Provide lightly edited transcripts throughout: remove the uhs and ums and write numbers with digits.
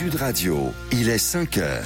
Sud Radio, il est 5h.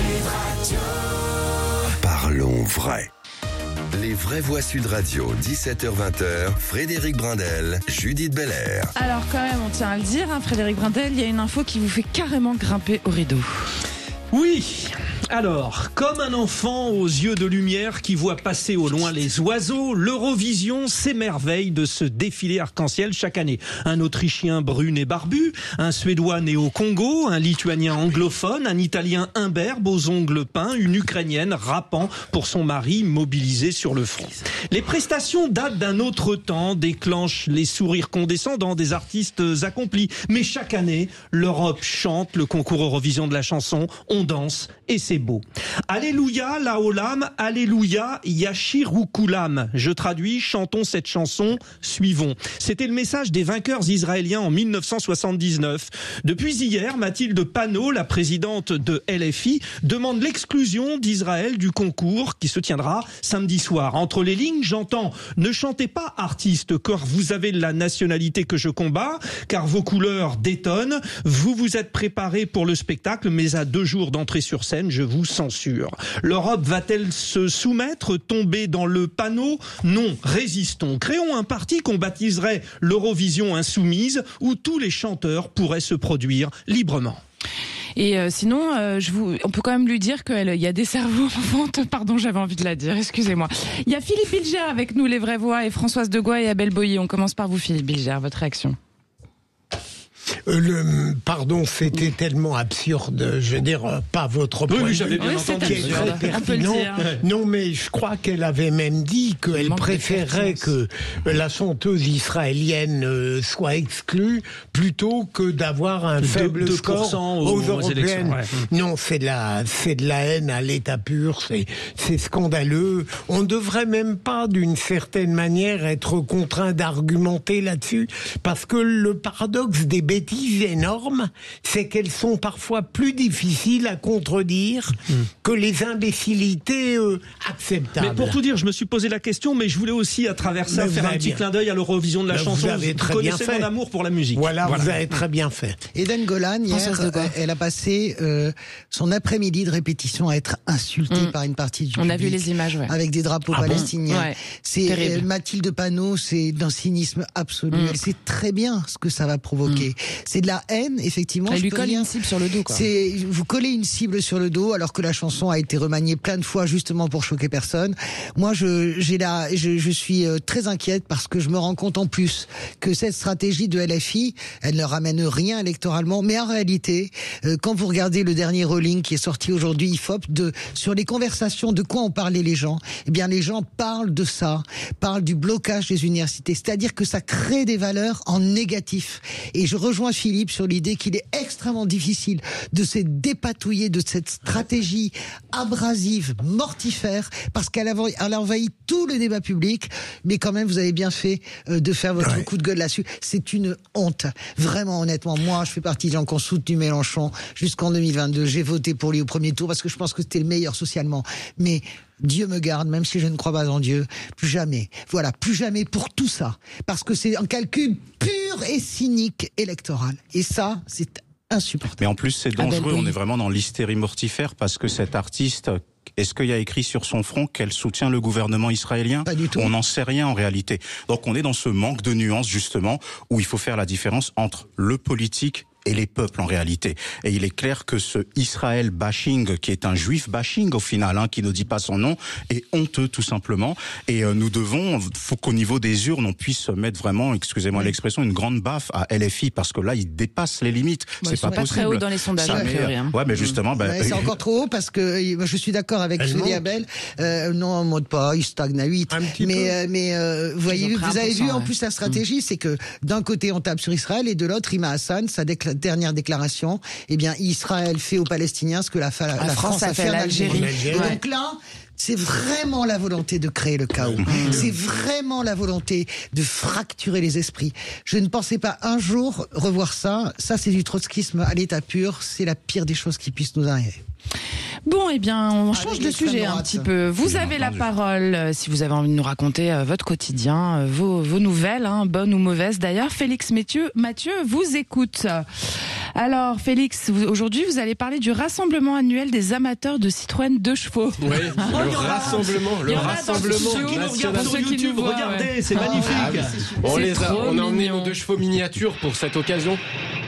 Parlons vrai. Les vraies voix Sud Radio, 17h-20h, Frédéric Brindel, Judith Belair. Alors quand même, on tient à le dire, Frédéric Brindel, il y a une info qui vous fait carrément grimper au rideau. Oui, alors, comme un enfant aux yeux de lumière qui voit passer au loin les oiseaux, l'Eurovision s'émerveille de ce défilé arc-en-ciel chaque année. Un Autrichien brun et barbu, un Suédois né au Congo, un Lituanien anglophone, un Italien imberbe aux ongles peints, une Ukrainienne rappant pour son mari mobilisé sur le front. Les prestations datent d'un autre temps, déclenchent les sourires condescendants des artistes accomplis. Mais chaque année, l'Europe chante le concours Eurovision de la chanson, on danse et c'est beau. Alléluia, la olam, alléluia, yashirukulam. Je traduis, chantons cette chanson, suivons. C'était le message des vainqueurs israéliens en 1979. Depuis hier, Mathilde Panot, la présidente de LFI, demande l'exclusion d'Israël du concours qui se tiendra samedi soir. Entre les lignes, j'entends « Ne chantez pas artistes, car vous avez la nationalité que je combats, car vos couleurs détonnent. Vous vous êtes préparés pour le spectacle, mais à 2 jours d'entrée sur scène, je vous censure. L'Europe va-t-elle se soumettre, tomber dans le panneau ? Non, résistons. Créons un parti qu'on baptiserait l'Eurovision Insoumise, où tous les chanteurs pourraient se produire librement. Et sinon, on peut quand même lui dire qu'il y a des cerveaux en vente. Pardon, j'avais envie de la dire, excusez-moi. Il y a Philippe Bilger avec nous, les vraies voix, et Françoise Degois et Abel Boyer. On commence par vous, Philippe Bilger, votre réaction. Pardon, c'était tellement absurde. Je veux dire, pas votre point de vue. J'avais bien entendu. Qui est très pertinent. Non, mais je crois qu'elle avait même dit qu'elle préférait que la chanteuse israélienne soit exclue plutôt que d'avoir un faible score aux européennes. Ouais. Non, c'est de la haine à l'état pur. C'est scandaleux. On ne devrait même pas, d'une certaine manière, être contraint d'argumenter là-dessus, parce que le paradoxe des bêtises énormes, c'est qu'elles sont parfois plus difficiles à contredire que les imbécilités acceptables. Mais pour tout dire, je me suis posé la question, mais je voulais aussi, à travers ça, faire un petit clin d'œil à l'Eurovision de la chanson. Vous connaissez mon amour pour la musique. Voilà, vous avez très bien fait. Eden Golan, hier, elle a passé son après-midi de répétition à être insultée par une partie du public. On a vu les images, avec des drapeaux palestiniens. Ouais, c'est Mathilde Panot, c'est d'un cynisme absolu. Elle sait très bien ce que ça va provoquer. C'est de la haine, effectivement. Elle lui colle une cible sur le dos, quoi. Vous collez une cible sur le dos, alors que la chanson a été remaniée plein de fois justement pour choquer personne. Moi, je suis très inquiète parce que je me rends compte en plus que cette stratégie de LFI, elle ne ramène rien électoralement, mais en réalité, quand vous regardez le dernier rolling qui est sorti aujourd'hui, IFOP, sur les conversations, de quoi ont parlé les gens, eh bien, les gens parlent de ça, parlent du blocage des universités, c'est-à-dire que ça crée des valeurs en négatif. Et je rejoins Philippe sur l'idée qu'il est extrêmement difficile de se dépatouiller de cette stratégie abrasive, mortifère, parce qu'elle a envahi tout le débat public, mais quand même vous avez bien fait de faire votre coup de gueule là-dessus. C'est une honte, vraiment honnêtement. Moi, je fais partie des gens qui ont soutenu Mélenchon jusqu'en 2022. J'ai voté pour lui au premier tour parce que je pense que c'était le meilleur socialement. Mais Dieu me garde, même si je ne crois pas en Dieu, plus jamais. Voilà, plus jamais pour tout ça. Parce que c'est un calcul pur et cynique électoral. Et ça, c'est insupportable. Mais en plus, c'est dangereux. On est vraiment dans l'hystérie mortifère parce que cet artiste... Est-ce qu'il y a écrit sur son front qu'elle soutient le gouvernement israélien ? Pas du tout. On n'en sait rien en réalité. Donc on est dans ce manque de nuances justement où il faut faire la différence entre le politique et les peuples en réalité. Et il est clair que ce Israël bashing, qui est un juif bashing au final, qui ne dit pas son nom, est honteux tout simplement. Et faut qu'au niveau des urnes, on puisse mettre vraiment, excusez-moi l'expression, une grande baffe à LFI, parce que là, ils dépassent les limites. C'est pas possible. Très haut dans les sondages. Ouais, mais justement, c'est encore trop haut parce que je suis d'accord avec Julie Abel. Non, on monte pas, il stagne à 8. Mais vous avez vu en plus la stratégie, c'est que d'un côté on tape sur Israël et de l'autre Rima Hassan, sa dernière déclaration, eh bien Israël fait aux Palestiniens ce que la France a fait à l'Algérie. Et donc là, c'est vraiment la volonté de créer le chaos. C'est vraiment la volonté de fracturer les esprits. Je ne pensais pas un jour revoir ça. Ça, c'est du trotskisme à l'état pur. C'est la pire des choses qui puissent nous arriver. Bon, eh bien, on change de sujet un petit peu. Vous avez la parole si vous avez envie de nous raconter votre quotidien, vos nouvelles, bonnes ou mauvaises d'ailleurs. Félix Mathieu vous écoute. Alors, Félix, aujourd'hui, vous allez parler du rassemblement annuel des amateurs de Citroën 2 chevaux. Oui, le rassemblement national. Sur YouTube, regardez, c'est magnifique. On a emmené nos 2 chevaux miniatures pour cette occasion.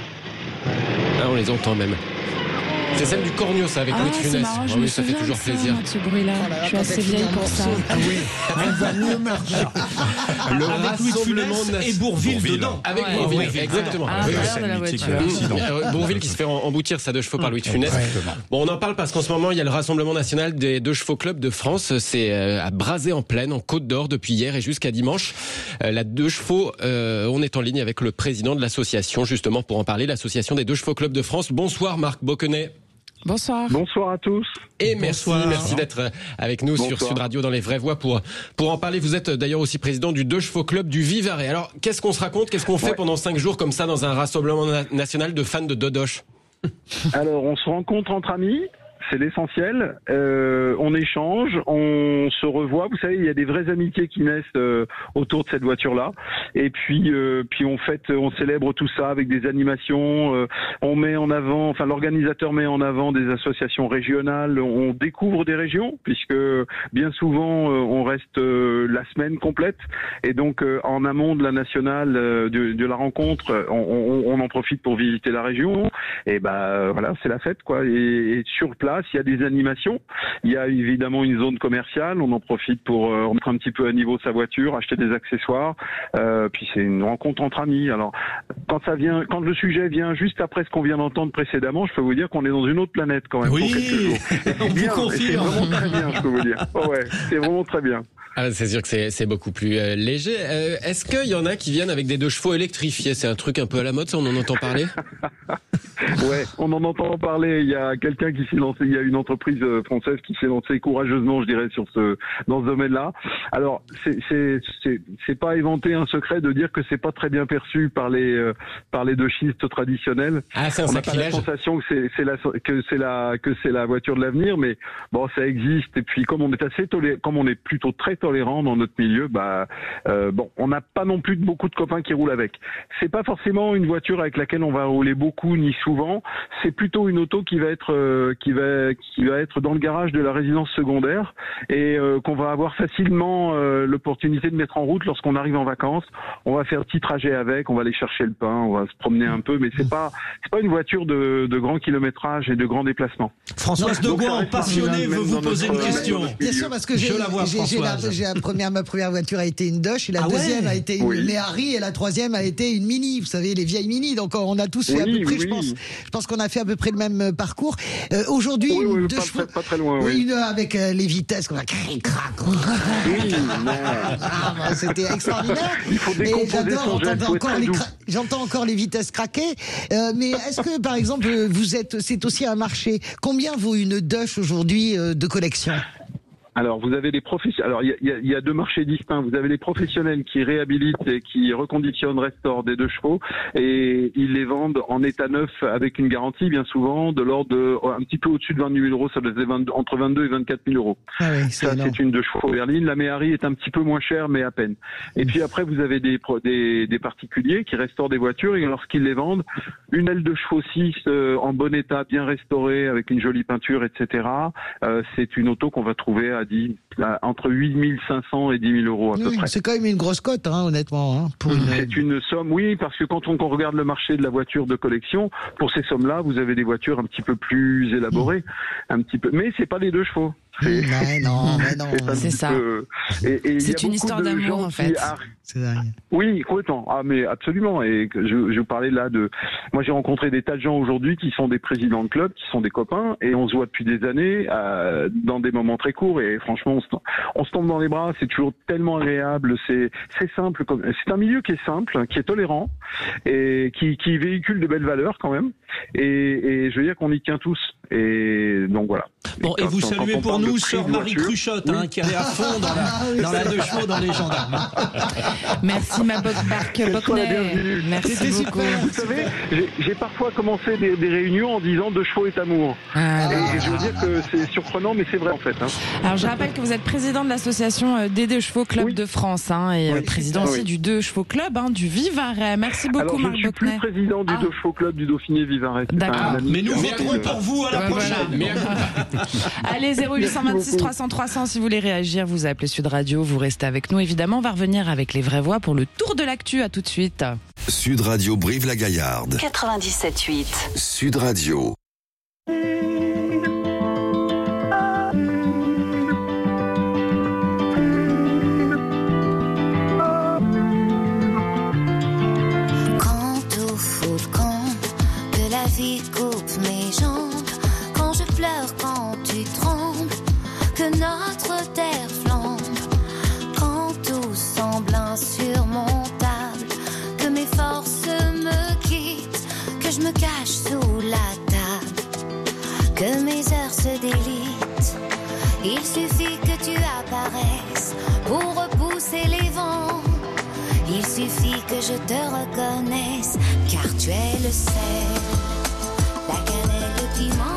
Là, on les entend même. C'est celle du Cornio, ça, avec Louis de Funès. Marrant, oui, ça fait toujours plaisir. De ce bruit-là. Je suis assez vieille pour ça. Ah oui, elle va mieux marcher. Le avec Louis de Funès et Bourvil dedans. Avec Bourvil, exactement. À l'intérieur de la voiture. Bourvil qui se fait emboutir sa 2 chevaux par Louis de Funès. Bon, on en parle parce qu'en ce moment, il y a le Rassemblement national des 2 chevaux club de France. C'est à Brazé-en-Plaine, en Côte d'Or, depuis hier et jusqu'à dimanche. La 2 chevaux, on est en ligne avec le président de l'association, justement, pour en parler, l'association des 2 chevaux club de France. Bonsoir, Marc Boquenet. Bonsoir. Bonsoir à tous. Et merci d'être avec nous sur Sud Radio dans les vraies voix pour en parler. Vous êtes d'ailleurs aussi président du 2 chevaux club du Vivarais. Alors, qu'est-ce qu'on se raconte? Qu'est-ce qu'on fait pendant 5 jours comme ça dans un rassemblement national de fans de dodoche? Alors, on se rencontre entre amis. C'est l'essentiel. On échange, on se revoit. Vous savez, il y a des vraies amitiés qui naissent autour de cette voiture-là. Et puis on célèbre tout ça avec des animations. On met en avant, l'organisateur met en avant des associations régionales. On découvre des régions, puisque bien souvent on reste la semaine complète. Et donc en amont de la nationale, de la rencontre, on en profite pour visiter la région. Et voilà, c'est la fête, quoi. Et sur place, il y a des animations. Il y a évidemment une zone commerciale. On en profite pour remettre un petit peu à niveau sa voiture, acheter des accessoires. Puis c'est une rencontre entre amis. Alors, quand le sujet vient juste après ce qu'on vient d'entendre précédemment, je peux vous dire qu'on est dans une autre planète quand même. Oui, on vous confirme. C'est vraiment très bien, je peux vous dire. Ouais, c'est vraiment très bien. Ah, c'est sûr que c'est beaucoup plus léger. Est-ce qu'il y en a qui viennent avec des 2 chevaux électrifiés? C'est un truc un peu à la mode, ça, on en entend parler? Ouais, on en entend parler. Il y a quelqu'un qui s'est lancé, il y a une entreprise française qui s'est lancée courageusement, je dirais, dans ce domaine-là. Alors, c'est pas inventer un secret de dire que c'est pas très bien perçu par les dochistes traditionnels. Ah, c'est un On n'a sacrilège. pas la sensation que c'est la voiture de l'avenir, mais bon, ça existe. Et puis, comme on est plutôt très tolérant dans notre milieu, on n'a pas non plus beaucoup de copains qui roulent avec. C'est pas forcément une voiture avec laquelle on va rouler beaucoup ni souvent. C'est plutôt une auto qui va être dans le garage de la résidence secondaire et qu'on va avoir facilement l'opportunité de mettre en route lorsqu'on arrive en vacances. On va faire un petit trajet avec, on va aller chercher le pain, on va se promener un peu, mais c'est pas une voiture de grand kilométrage et de grands déplacements. Françoise de Gouin, passionnée, veut vous poser une question. Bien sûr, parce que ma première voiture a été une Dodge et la deuxième a été une Méhari et la troisième a été une Mini. Vous savez, les vieilles Mini. Donc on a tous fait à peu près, je pense qu'on a fait à peu près le même parcours. Aujourd'hui, deux chevaux, pas très loin. une avec les vitesses qu'on a c'était extraordinaire. Il faut décomposer son gel, faut être très doux. J'entends encore les vitesses craquer. Mais est-ce que, par exemple, c'est aussi un marché. Combien vaut une Dodge aujourd'hui de collection? Alors, vous avez les professionnels. Alors, il y a deux marchés distincts. Vous avez les professionnels qui réhabilitent et qui reconditionnent, restaurent des 2 chevaux, et ils les vendent en état neuf avec une garantie, bien souvent, de l'ordre de un petit peu au-dessus de 20 000 €. Ça doit être entre 22 et 24 000 €. Ah oui, ça, c'est une 2 chevaux berline. La Méhari est un petit peu moins chère, mais à peine. Et puis après, vous avez des particuliers qui restaurent des voitures, et lorsqu'ils les vendent, une aile de chevaux 6 en bon état, bien restaurée, avec une jolie peinture, etc. C'est une auto qu'on va trouver entre 8 500 et 10 000 € à peu près. C'est quand même une grosse cote, honnêtement. C'est une somme, oui, parce que quand on regarde le marché de la voiture de collection, pour ces sommes-là, vous avez des voitures un petit peu plus élaborées, mais c'est pas les 2 chevaux. Non, c'est ça. C'est une histoire d'amour, en fait. Oui, complètement. Ah, mais absolument. Et je vous parlais là moi, j'ai rencontré des tas de gens aujourd'hui qui sont des présidents de club, qui sont des copains, et on se voit depuis des années, dans des moments très courts, et franchement, on se tombe dans les bras. C'est toujours tellement agréable. C'est simple. C'est un milieu qui est simple, qui est tolérant, et qui véhicule de belles valeurs quand même. Et je veux dire qu'on y tient tous. Et donc voilà. Bon, et vous saluez pour nous sœur Marie Cruchotte, qui allait à fond dans la 2 chevaux dans les gendarmes. Merci ma Bockner. Merci beaucoup. Vous savez, j'ai parfois commencé des réunions en disant 2 chevaux est amour. Et je veux dire que c'est surprenant, mais c'est vrai en fait. Alors je rappelle que vous êtes président de l'association des 2 chevaux Club de France, et président aussi du 2 chevaux Club, du Vivarais. Merci beaucoup Marc Bockner. Je suis plus président du 2 chevaux Club du Dauphiné Vivarais. D'accord. Mais nous voterons pour vous à la prochaine. Allez, 0826 300 300 si vous voulez réagir, vous appelez Sud Radio, vous restez avec nous évidemment, on va revenir avec les vraies voix pour le tour de l'actu, à tout de suite. Sud Radio Brive-la-Gaillarde 97.8 Sud Radio. Quand au fond le camp que la vie coupe mes jambes, quand je pleure, quand tu trembles, que notre terre flambe, quand tout semble insurmontable, que mes forces me quittent, que je me cache sous la table, que mes heures se délitent. Il suffit que tu apparaisses pour repousser les vents. Il suffit que je te reconnaisse, car tu es le sel, la cannelle, le piment.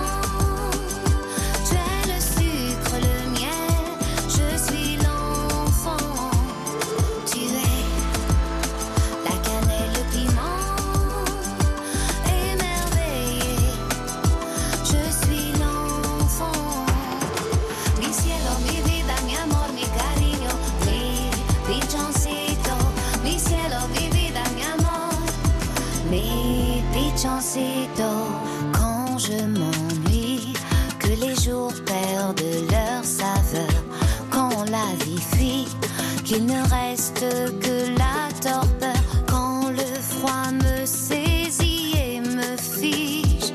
Quand je m'ennuie, que les jours perdent leur saveur, quand la vie fuit, qu'il ne reste que la torpeur, quand le froid me saisit et me fige,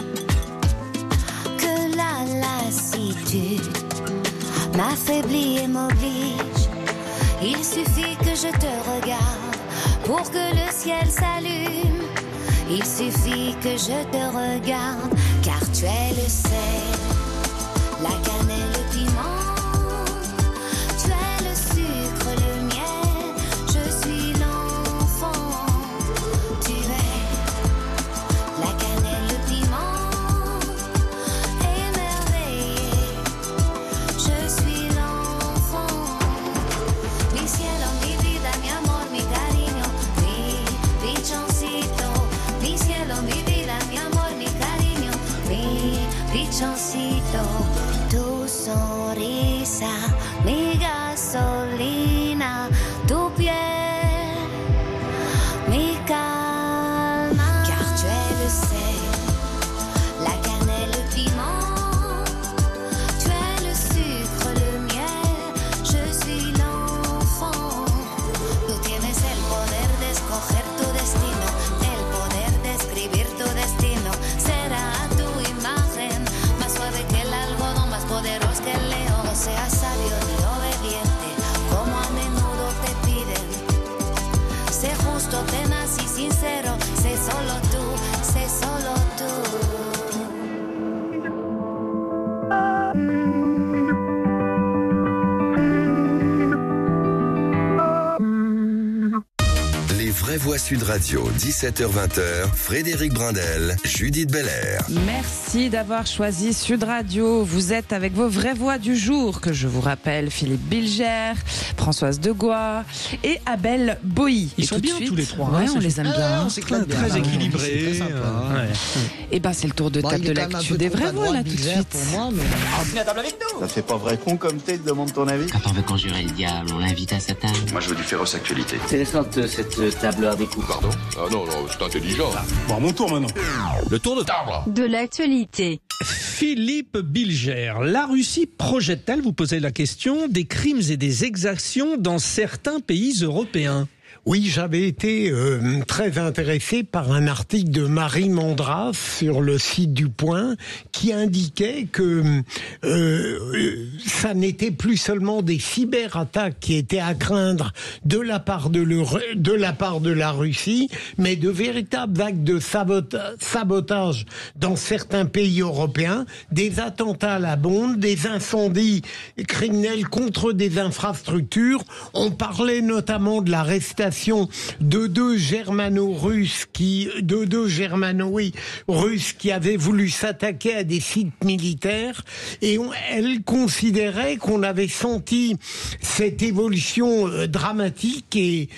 que la lassitude m'affaiblit et m'oblige. Il suffit que je te regarde pour que le ciel s'allume. Il suffit que je te regarde, car tu es le sel, la cannelle, le piment. Tu es le sucre, le miel, je suis l'enfant. Tu es la cannelle, le piment, émerveillé. Je suis l'enfant. Mi cielo, mi vida, mi amor, mi cariño, mi pichoncito. Mi cielo, mi vida, mi amor, mi cariño, mi pichoncito, tu sonrisa, mi gasolina, tu piel, mi calma, car tu es le sel, la cannelle, le piment, tu es le sucre, le miel, je suis l'enfant, tú tienes el poder de escoger tu destino. Escribir tu destino, será a tu imagen, más suave que el algodón, más poderoso que el león. No seas sabio ni obediente, como a menudo te piden. Sé justo, tenaz y sincero, sé solo tú, sé solo tú. Vraie Voix Sud Radio, 17h-20h, Frédéric Brindel, Judith Belair. Merci d'avoir choisi Sud Radio. Vous êtes avec vos vraies voix du jour, que je vous rappelle, Philippe Bilger, Françoise Degois et Abel Boilly. Ils sont bien tous les trois. Ouais, on les aime bien. Très équilibrés. Et c'est le tour de table de l'actu des vraies voix, là, tout de suite. Pour moi, mais... Ça fait pas vrai con comme t'es, demande ton avis. Quand on veut conjurer le diable, on l'invite à sa table. Moi, je veux du féroce actualité. C'est récente, cette table avec vous. Pardon ? Ah non, c'est intelligent. Bon, à mon tour maintenant. Le tour de table. De l'actualité. Philippe Bilger, la Russie projette-t-elle, vous posez la question, des crimes et des exactions dans certains pays européens ? Oui, j'avais été très intéressé par un article de Marie Mandras sur le site du Point qui indiquait que ça n'était plus seulement des cyberattaques qui étaient à craindre de la part de la Russie, mais de véritables actes de sabotage dans certains pays européens, des attentats à la bombe, des incendies criminels contre des infrastructures. On parlait notamment de l'arrestation de deux germano-russes qui avaient voulu s'attaquer à des sites militaires, et elle considérait qu'on avait senti cette évolution dramatique et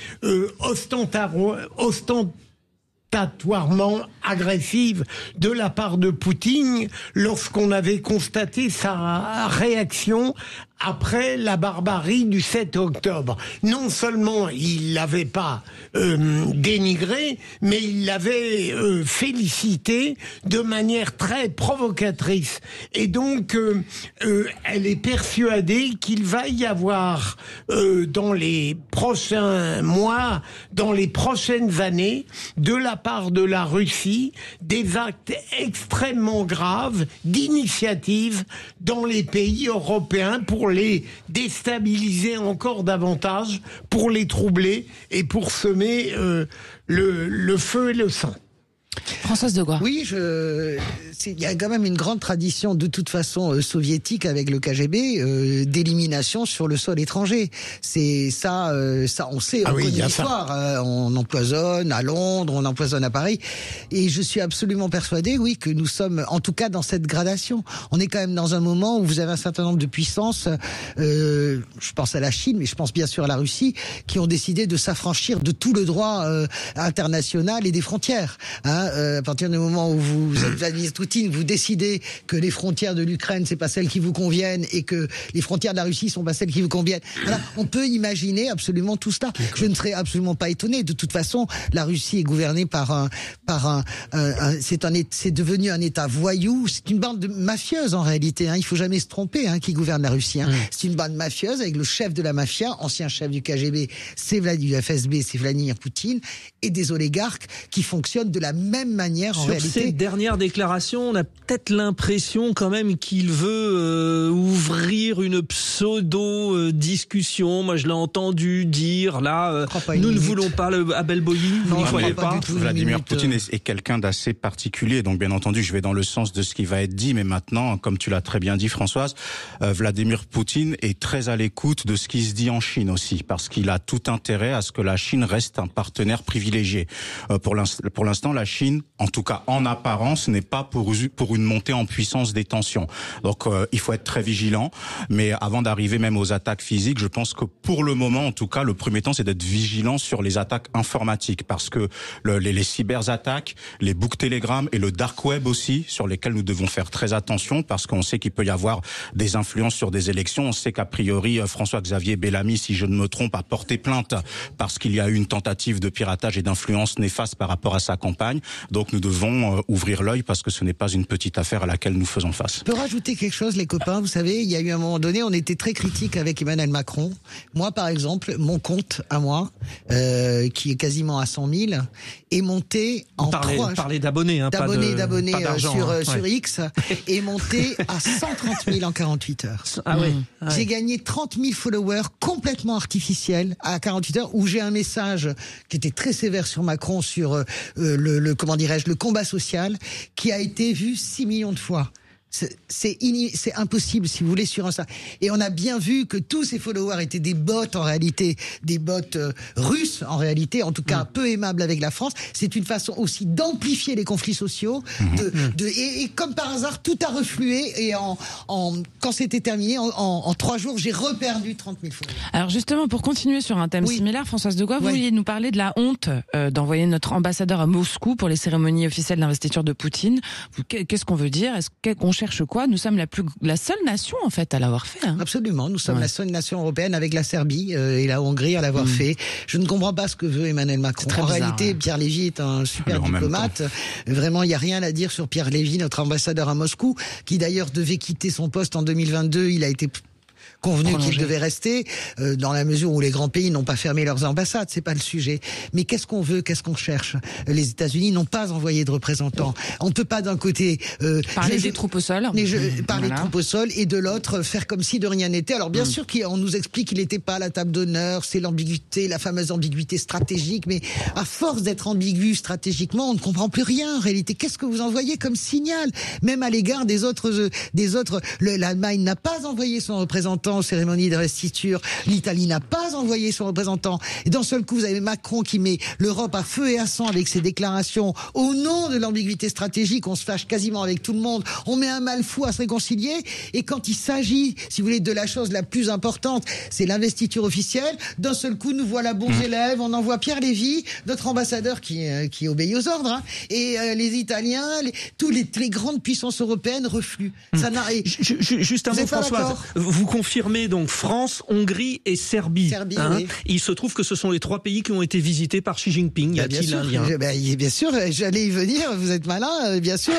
ostentatoirement agressive de la part de Poutine lorsqu'on avait constaté sa réaction après la barbarie du 7 octobre. Non seulement il l'avait pas dénigré, mais il l'avait félicité de manière très provocatrice. Et donc, elle est persuadée qu'il va y avoir dans les prochains mois, dans les prochaines années, de la part de la Russie, des actes extrêmement graves d'initiative dans les pays européens pour les déstabiliser encore davantage, pour les troubler et pour semer le feu et le sang. Françoise de Gois. Oui, il y a quand même une grande tradition de toute façon soviétique avec le KGB d'élimination sur le sol étranger. C'est ça on sait, on connaît l'histoire. On empoisonne à Londres, on empoisonne à Paris, et je suis absolument persuadé, oui, que nous sommes, en tout cas, dans cette gradation. On est quand même dans un moment où vous avez un certain nombre de puissances. Je pense à la Chine, mais je pense bien sûr à la Russie, qui ont décidé de s'affranchir de tout le droit international et des frontières. À partir du moment où vous êtes Vladimir Poutine, vous décidez que les frontières de l'Ukraine, c'est pas celles qui vous conviennent, et que les frontières de la Russie sont pas celles qui vous conviennent. Voilà, on peut imaginer absolument tout cela. Je ne serais absolument pas étonné. De toute façon, la Russie est gouvernée c'est devenu un État voyou. C'est une bande de mafieuses en réalité. Il faut jamais se tromper, qui gouverne la Russie. C'est une bande mafieuse avec le chef de la mafia, ancien chef du KGB, du FSB, c'est Vladimir Poutine, et des oligarques qui fonctionnent de la même manière en réalité. Sur cette dernière déclaration, on a peut-être l'impression quand même qu'il veut ouvrir une pseudo-discussion. Moi, je l'ai entendu dire, là, nous ne voulons pas le Abel Boilly, vous n'y croyez pas. Vladimir Poutine est quelqu'un d'assez particulier, donc bien entendu, je vais dans le sens de ce qui va être dit, mais maintenant, comme tu l'as très bien dit, Françoise, Vladimir Poutine est très à l'écoute de ce qui se dit en Chine aussi, parce qu'il a tout intérêt à ce que la Chine reste un partenaire privilégié. Pour l'instant, la Chine, en tout cas en apparence, n'est pas pour une montée en puissance des tensions. Donc il faut être très vigilant, mais avant d'arriver même aux attaques physiques, je pense que pour le moment, en tout cas, le premier temps, c'est d'être vigilant sur les attaques informatiques, parce que les cyberattaques, les book Telegram et le dark web aussi, sur lesquels nous devons faire très attention, parce qu'on sait qu'il peut y avoir des influences sur des élections. On sait qu'a priori, François-Xavier Bellamy, si je ne me trompe, a porté plainte parce qu'il y a eu une tentative de piratage et d'influence néfaste par rapport à sa campagne. Donc nous devons ouvrir l'œil, parce que ce n'est pas une petite affaire à laquelle nous faisons face. Je peux rajouter quelque chose, les copains. Vous savez, il y a eu un moment donné, on était très critiques avec Emmanuel Macron. Moi, par exemple, mon compte à moi, qui est quasiment à 100 000, est monté en Parlez d'abonnés, d'abonnés sur X, est monté à 130 000 en 48 heures. Ah oui. J'ai gagné 30 000 followers complètement artificiels à 48 heures, où j'ai un message qui était très sévère sur Macron, sur le combat social, qui a été vu 6 millions de fois. C'est impossible, si vous voulez, sur un ça. Et on a bien vu que tous ces followers étaient des bots, en réalité, des bots russes, en réalité, en tout cas peu aimables avec la France. C'est une façon aussi d'amplifier les conflits sociaux. Et comme par hasard, tout a reflué. Et quand c'était terminé, en 3 jours, j'ai reperdu 30 000 followers. Alors justement, pour continuer sur un thème similaire, Françoise de Gois, vous vouliez nous parler de la honte d'envoyer notre ambassadeur à Moscou pour les cérémonies officielles d'investiture de Poutine. Qu'est-ce qu'on veut dire? Est-ce qu'on cherche quoi? Nous sommes la seule nation en fait à l'avoir fait. Absolument, nous sommes la seule nation européenne, avec la Serbie et la Hongrie à l'avoir fait. Je ne comprends pas ce que veut Emmanuel Macron. En réalité, Pierre Lévy est un super diplomate. Vraiment, il n'y a rien à dire sur Pierre Lévy, notre ambassadeur à Moscou, qui d'ailleurs devait quitter son poste en 2022. Il a été convenu qu'il devait rester, dans la mesure où les grands pays n'ont pas fermé leurs ambassades, c'est pas le sujet. Mais qu'est-ce qu'on veut, qu'est-ce qu'on cherche? Les États-Unis n'ont pas envoyé de représentants. On ne peut pas d'un côté parler des troupes au sol, parler des troupes au sol, et de l'autre faire comme si de rien n'était. Alors bien sûr qu'on nous explique qu'il n'était pas à la table d'honneur, c'est l'ambiguïté, la fameuse ambiguïté stratégique, mais à force d'être ambigu stratégiquement, on ne comprend plus rien en réalité. Qu'est-ce que vous envoyez comme signal, même à l'égard des autres l'Allemagne n'a pas envoyé son représentant aux cérémonies d'investiture, l'Italie n'a pas envoyé son représentant, et d'un seul coup vous avez Macron qui met l'Europe à feu et à sang avec ses déclarations au nom de l'ambiguïté stratégique. On se fâche quasiment avec tout le monde, on met un mal fou à se réconcilier, et quand il s'agit, si vous voulez, de la chose la plus importante, c'est l'investiture officielle, d'un seul coup nous voilà bons élèves, on envoie Pierre Lévy, notre ambassadeur qui obéit aux ordres, hein, et les Italiens, toutes les grandes puissances européennes refluent. Ça n'a... Juste un mot, Françoise. Vous confirmez donc France, Hongrie et Serbie. Oui. Il se trouve que ce sont les 3 pays qui ont été visités par Xi Jinping. Y a-t-il un lien? Bien sûr, j'allais y venir. Vous êtes malin, bien sûr.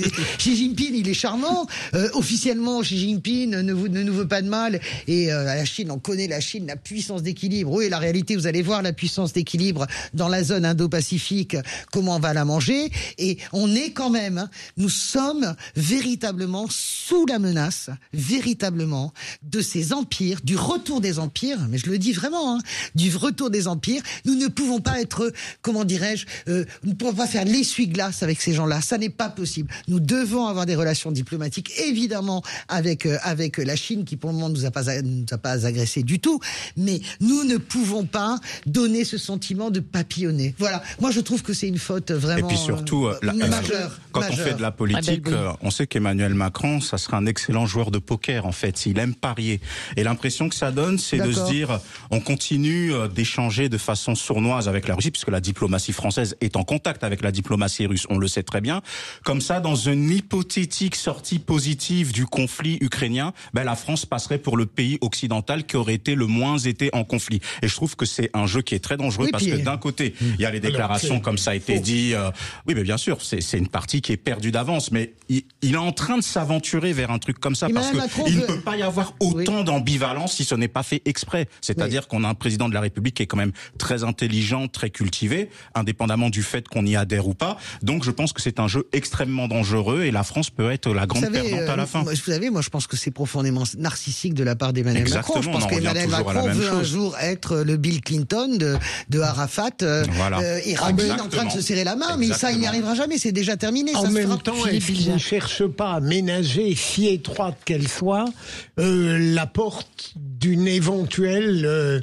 Xi Jinping, il est charmant. Officiellement, Xi Jinping ne nous veut pas de mal. Et la Chine, on connaît la Chine, la puissance d'équilibre. Oui, la réalité, vous allez voir la puissance d'équilibre dans la zone Indo-Pacifique. Comment on va la manger? Et on est quand même, nous sommes véritablement sous la menace, véritablement, de ces empires, du retour des empires, mais je le dis vraiment, hein, du retour des empires. Nous ne pouvons pas être, comment dirais-je, nous ne pouvons pas faire l'essuie-glace avec ces gens-là. Ça n'est pas possible. Nous devons avoir des relations diplomatiques, évidemment, avec la Chine, qui pour le moment nous a pas agressé du tout, mais nous ne pouvons pas donner ce sentiment de papillonner. Voilà. Moi, je trouve que c'est une faute vraiment. Et puis surtout, majeure. Quand on fait de la politique, on sait qu'Emmanuel Macron, ça sera un excellent joueur de poker, en fait. Il aime parier. Et l'impression que ça donne, c'est de se dire, on continue d'échanger de façon sournoise avec la Russie, puisque la diplomatie française est en contact avec la diplomatie russe, on le sait très bien. Comme ça, dans une hypothétique sortie positive du conflit ukrainien, la France passerait pour le pays occidental qui aurait été le moins été en conflit. Et je trouve que c'est un jeu qui est très dangereux, parce que d'un côté, il y a les déclarations, comme ça a été dit. Oui, mais bien sûr, c'est une partie qui est perdue d'avance, mais il est en train de s'aventurer vers un truc comme ça, parce qu'il ne peut pas y avoir autant d'ambivalence si ce n'est pas fait exprès. C'est-à-dire qu'on a un président de la République qui est quand même très intelligent, très cultivé, indépendamment du fait qu'on y adhère ou pas. Donc je pense que c'est un jeu extrêmement dangereux, et la France peut être la grande perdante à la fin. Vous savez, moi je pense que c'est profondément narcissique de la part d'Emmanuel Macron. Je pense qu'Emmanuel Macron veut un jour être le Bill Clinton de Arafat, et Rabin en train de se serrer la main, mais ça il n'y arrivera jamais, c'est déjà terminé. En même temps, est-ce qu'il ne cherche pas à ménager, si étroite qu'elle soit, la porte d'une éventuelle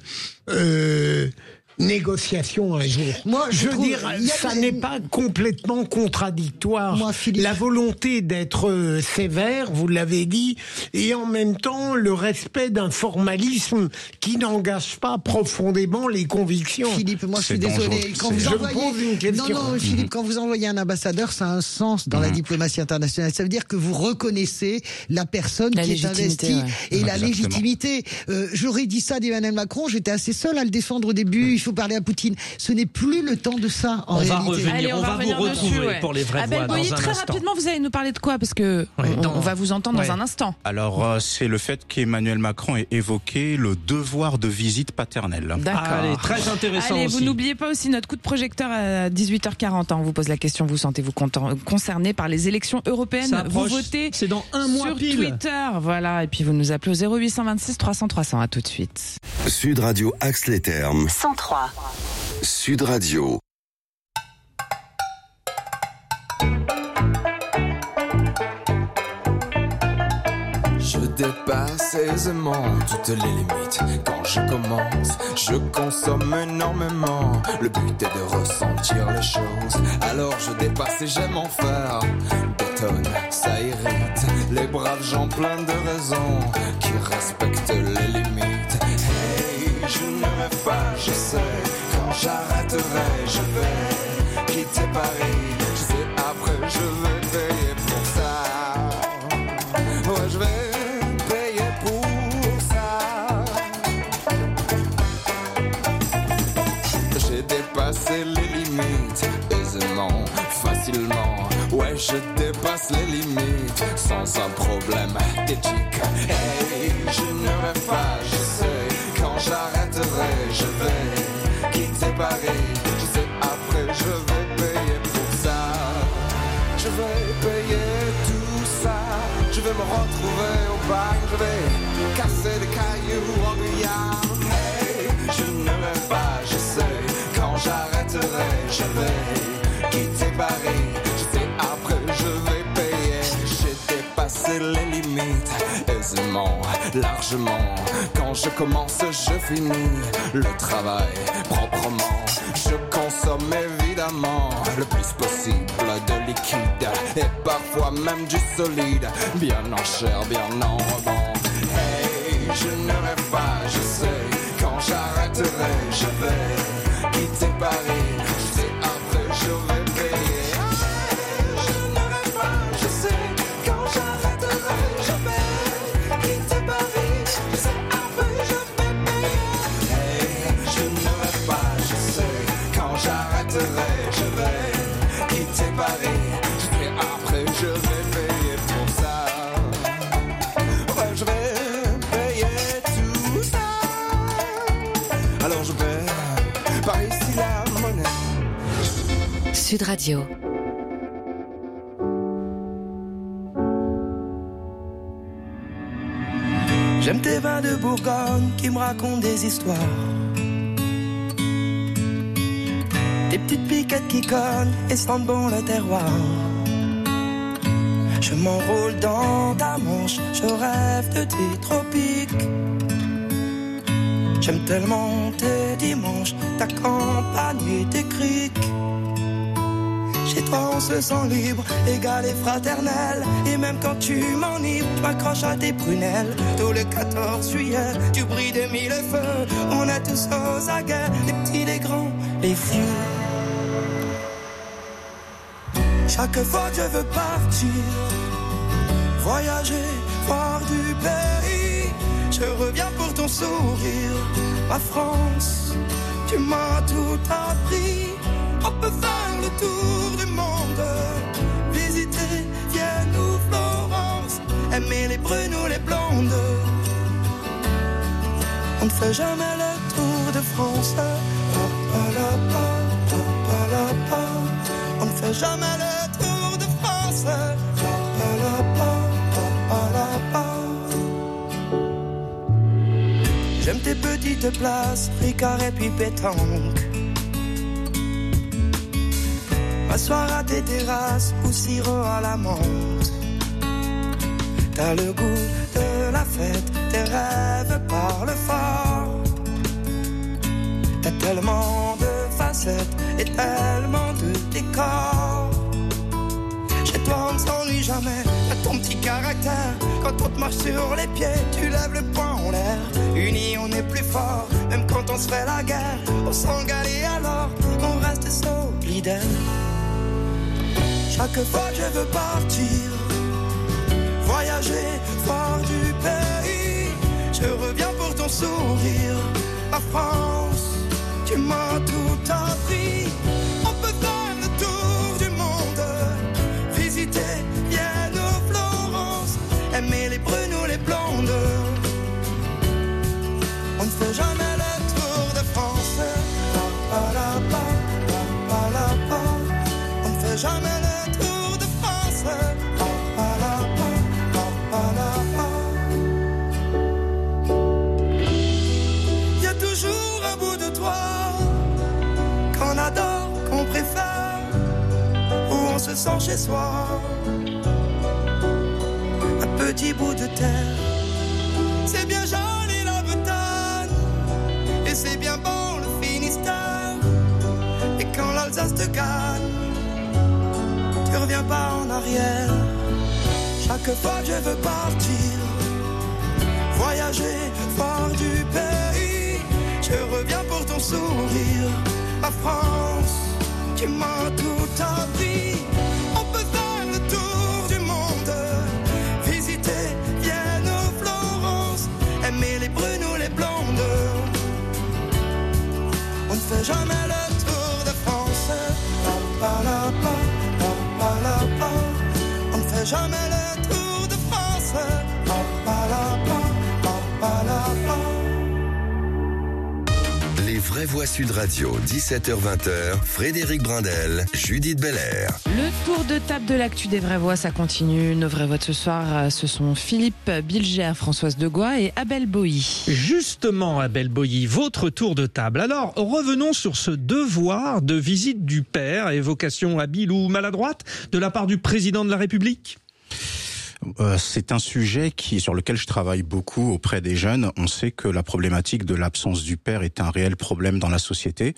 négociation un jour? Moi, je veux dire, ça n'est pas complètement contradictoire. La volonté d'être sévère, vous l'avez dit, et en même temps le respect d'un formalisme qui n'engage pas profondément les convictions. Philippe, moi je suis désolé. Quand vous envoyez... une question. Non, Philippe, quand vous envoyez un ambassadeur, ça a un sens dans la diplomatie internationale. Ça veut dire que vous reconnaissez la personne qui est investie et la légitimité. J'aurais dit ça d'Emmanuel Macron, j'étais assez seul à le défendre au début. Il faut parler à Poutine. Ce n'est plus le temps de ça, en réalité. Allez, on va vous retrouver pour les vraies voix dans un instant. Très rapidement, vous allez nous parler de quoi? Parce que on va vous entendre dans un instant. Alors, c'est le fait qu'Emmanuel Macron ait évoqué le devoir de visite paternelle. D'accord. Allez, très intéressant. Allez, aussi. Vous n'oubliez pas aussi notre coup de projecteur à 18h40. On vous pose la question, vous sentez-vous concerné par les élections européennes? Vous votez c'est dans un mois sur pile. Twitter. Voilà, et puis vous nous appelez au 0826 300 300. À tout de suite. Sud Radio Axe-les-Thermes 103. Sud Radio. Je dépasse aisément toutes les limites. Quand je commence, je consomme énormément. Le but est de ressentir les choses. Alors je dépasse et j'aime en faire des tonnes. Ça irrite les braves gens pleins de raisons qui respectent les limites. Hey, je ne rêve pas, je sais. Quand j'arrêterai, je vais quitter Paris. Je sais après, je vais payer pour ça. Ouais, je vais dépasser les limites aisément, facilement. Ouais, je dépasse les limites sans un problème d'éthique. Hey, je ne rêve pas, je sais. Quand j'arrêterai, je vais quitter Paris. Je sais, après je vais payer pour ça. Je vais payer tout ça. Je vais me retrouver au bac. Je vais casser des cailloux en Guyane. Hey, je ne rêve pas, je sais. Quand j'arrêterai, je vais quitter Paris. Je sais, après je vais payer. J'ai dépassé les limites aisément, largement. Quand je commence, je finis le travail proprement. Je consomme évidemment le plus possible de liquide et parfois même du solide, bien en chair, bien en rebond. Hey, je ne rêve pas, je sais. Quand j'arrêterai, je vais quitter Paris. Je sais, après je vais payer. Je ne rêve pas, je sais. Quand j'arrêterai, je vais quitter Paris. Je sais, après je vais payer. Hey, je ne rêve pas, je sais. Quand j'arrêterai, je vais quitter Paris. Je sais, après je vais payer pour ça. Ouais, je vais payer tout ça. Alors je vais par ici la monnaie. Sud Radio. J'aime tes vins de Bourgogne qui me racontent des histoires. Des petites piquettes qui cognent et sentent bon le terroir. Je m'enroule dans ta manche, je rêve de tes tropiques. J'aime tellement tes dimanches, ta campagne et tes criques. Chez toi on se sent libre, égal et fraternel. Et même quand tu m'enivres, tu m'accroches à tes prunelles. Tout le 14 juillet, tu brilles des mille feux. On est tous aux aguets, les petits, les grands, les vieux. Chaque fois que je veux partir, voyager, voir du pays, je reviens pour ton sourire. Ma France, tu m'as tout appris. On peut faire le tour du monde, visiter Vienne ou Florence, aimer les brunes ou les blondes. On ne fait jamais le tour de France. On ne fait jamais le tour de France. J'aime tes petites places, Ricard et puis pétanque. M'asseoir à tes terrasses ou sirop à la menthe. T'as le goût de la fête, tes rêves parlent fort. T'as tellement de facettes et tellement de décors. Chez toi on ne s'ennuie jamais, t'as ton petit caractère. Quand on te marche sur les pieds, tu lèves le poing en l'air. Unis on est plus fort, même quand on se fait la guerre. On s'engale et alors on reste solidaire. Chaque fois que je veux partir, voyager, voir du pays, je reviens pour ton sourire. Ma France, tu m'as tout appris. On peut faire le tour du monde, visiter Vienne ou Florence, aimer les brunes ou les blondes. On ne fait jamais le tour de France. On ne fait jamais le tour de France. Il y a toujours un bout de toi qu'on adore, qu'on préfère, où on se sent chez soi. Un petit bout de terre, c'est bien joli la Bretagne, et c'est bien bon le Finistère. Et quand l'Alsace te gagne, tu reviens pas en arrière. Chaque fois que je veux partir, voyager, voir du pays, je reviens pour ton sourire. Ma France, tu m'as tout appris. On peut faire le tour du monde, visiter Vienne ou Florence, aimer les brunes ou les blondes. On ne fait jamais le tour de France. On ne fait jamais le tour de France. vraies voix Sud Radio, 17h-20h, Frédéric Brindel, Judith Belair. Le tour de table de l'actu des vraies voix, ça continue. Nos vraies voix de ce soir, ce sont Philippe Bilger, Françoise Degois et Abel Boilly. Justement, Abel Boilly, votre tour de table. Alors, revenons sur ce devoir de visite du père, évocation habile ou maladroite de la part du président de la République ? C'est un sujet sur lequel je travaille beaucoup auprès des jeunes. On sait que la problématique de l'absence du père est un réel problème dans la société.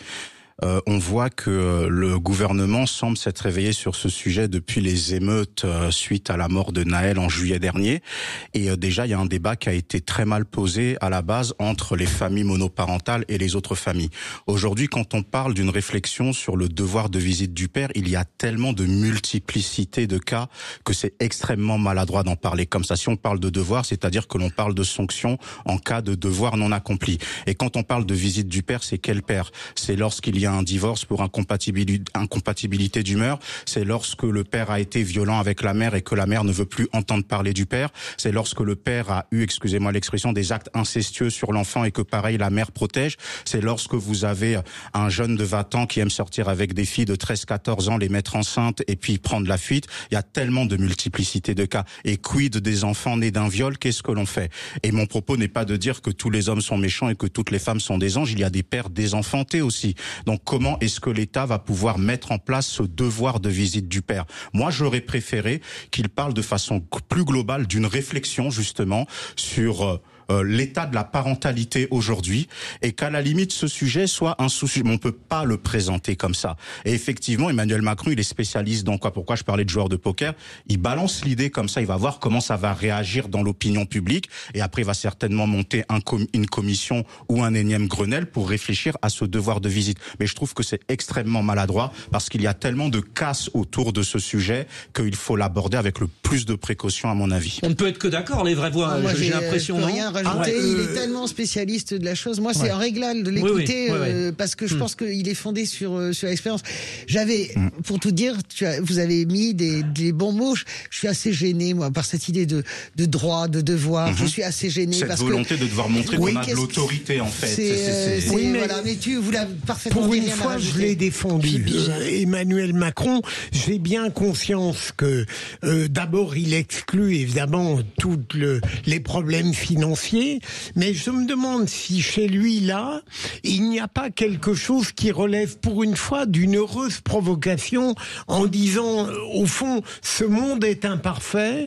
On voit que le gouvernement semble s'être réveillé sur ce sujet depuis les émeutes suite à la mort de Naël en juillet dernier. Et déjà, il y a un débat qui a été très mal posé à la base entre les familles monoparentales et les autres familles. Aujourd'hui, quand on parle d'une réflexion sur le devoir de visite du père, il y a tellement de multiplicité de cas que c'est extrêmement maladroit d'en parler comme ça. Si on parle de devoir, c'est-à-dire que l'on parle de sanctions en cas de devoir non accompli. Et quand on parle de visite du père, c'est quel père ? C'est lorsqu'il y a un divorce pour incompatibilité d'humeur, c'est lorsque le père a été violent avec la mère et que la mère ne veut plus entendre parler du père, c'est lorsque le père a eu, excusez-moi l'expression, des actes incestueux sur l'enfant et que pareil la mère protège, c'est lorsque vous avez un jeune de 20 ans qui aime sortir avec des filles de 13-14 ans, les mettre enceintes et puis prendre la fuite. Il y a tellement de multiplicité de cas. Et quid des enfants nés d'un viol, qu'est-ce que l'on fait ? Et mon propos n'est pas de dire que tous les hommes sont méchants et que toutes les femmes sont des anges, il y a des pères désenfantés aussi. Donc comment est-ce que l'État va pouvoir mettre en place ce devoir de visite du père ? Moi, j'aurais préféré qu'il parle de façon plus globale d'une réflexion justement sur l'état de la parentalité aujourd'hui et qu'à la limite ce sujet soit un souci. Mais on peut pas le présenter comme ça. Et effectivement, Emmanuel Macron, il est spécialiste dans quoi ? Pourquoi je parlais de joueurs de poker ? Il balance l'idée comme ça, il va voir comment ça va réagir dans l'opinion publique et après il va certainement monter une commission ou un énième Grenelle pour réfléchir à ce devoir de visite. Mais je trouve que c'est extrêmement maladroit parce qu'il y a tellement de casse autour de ce sujet qu'il faut l'aborder avec le plus de précaution à mon avis. On ne peut être que d'accord, les vraies voix, j'ai l'impression, non ? Il est tellement spécialiste de la chose. Moi, c'est un régal de l'écouter parce que je pense qu'il est fondé sur l'expérience. J'avais, pour tout dire, vous avez mis des bons mots. Je suis assez gêné, moi, par cette idée de droit, de devoir. Je suis assez gêné cette parce volonté de devoir montrer qu'on a de l'autorité, en fait. Voilà, mais vous l'avez parfaitement dit. Pour une fois, je l'ai défendu. Emmanuel Macron, j'ai bien conscience que d'abord, il exclut évidemment tous les problèmes financiers. Mais je me demande si chez lui, là, il n'y a pas quelque chose qui relève pour une fois d'une heureuse provocation en disant, au fond, ce monde est imparfait,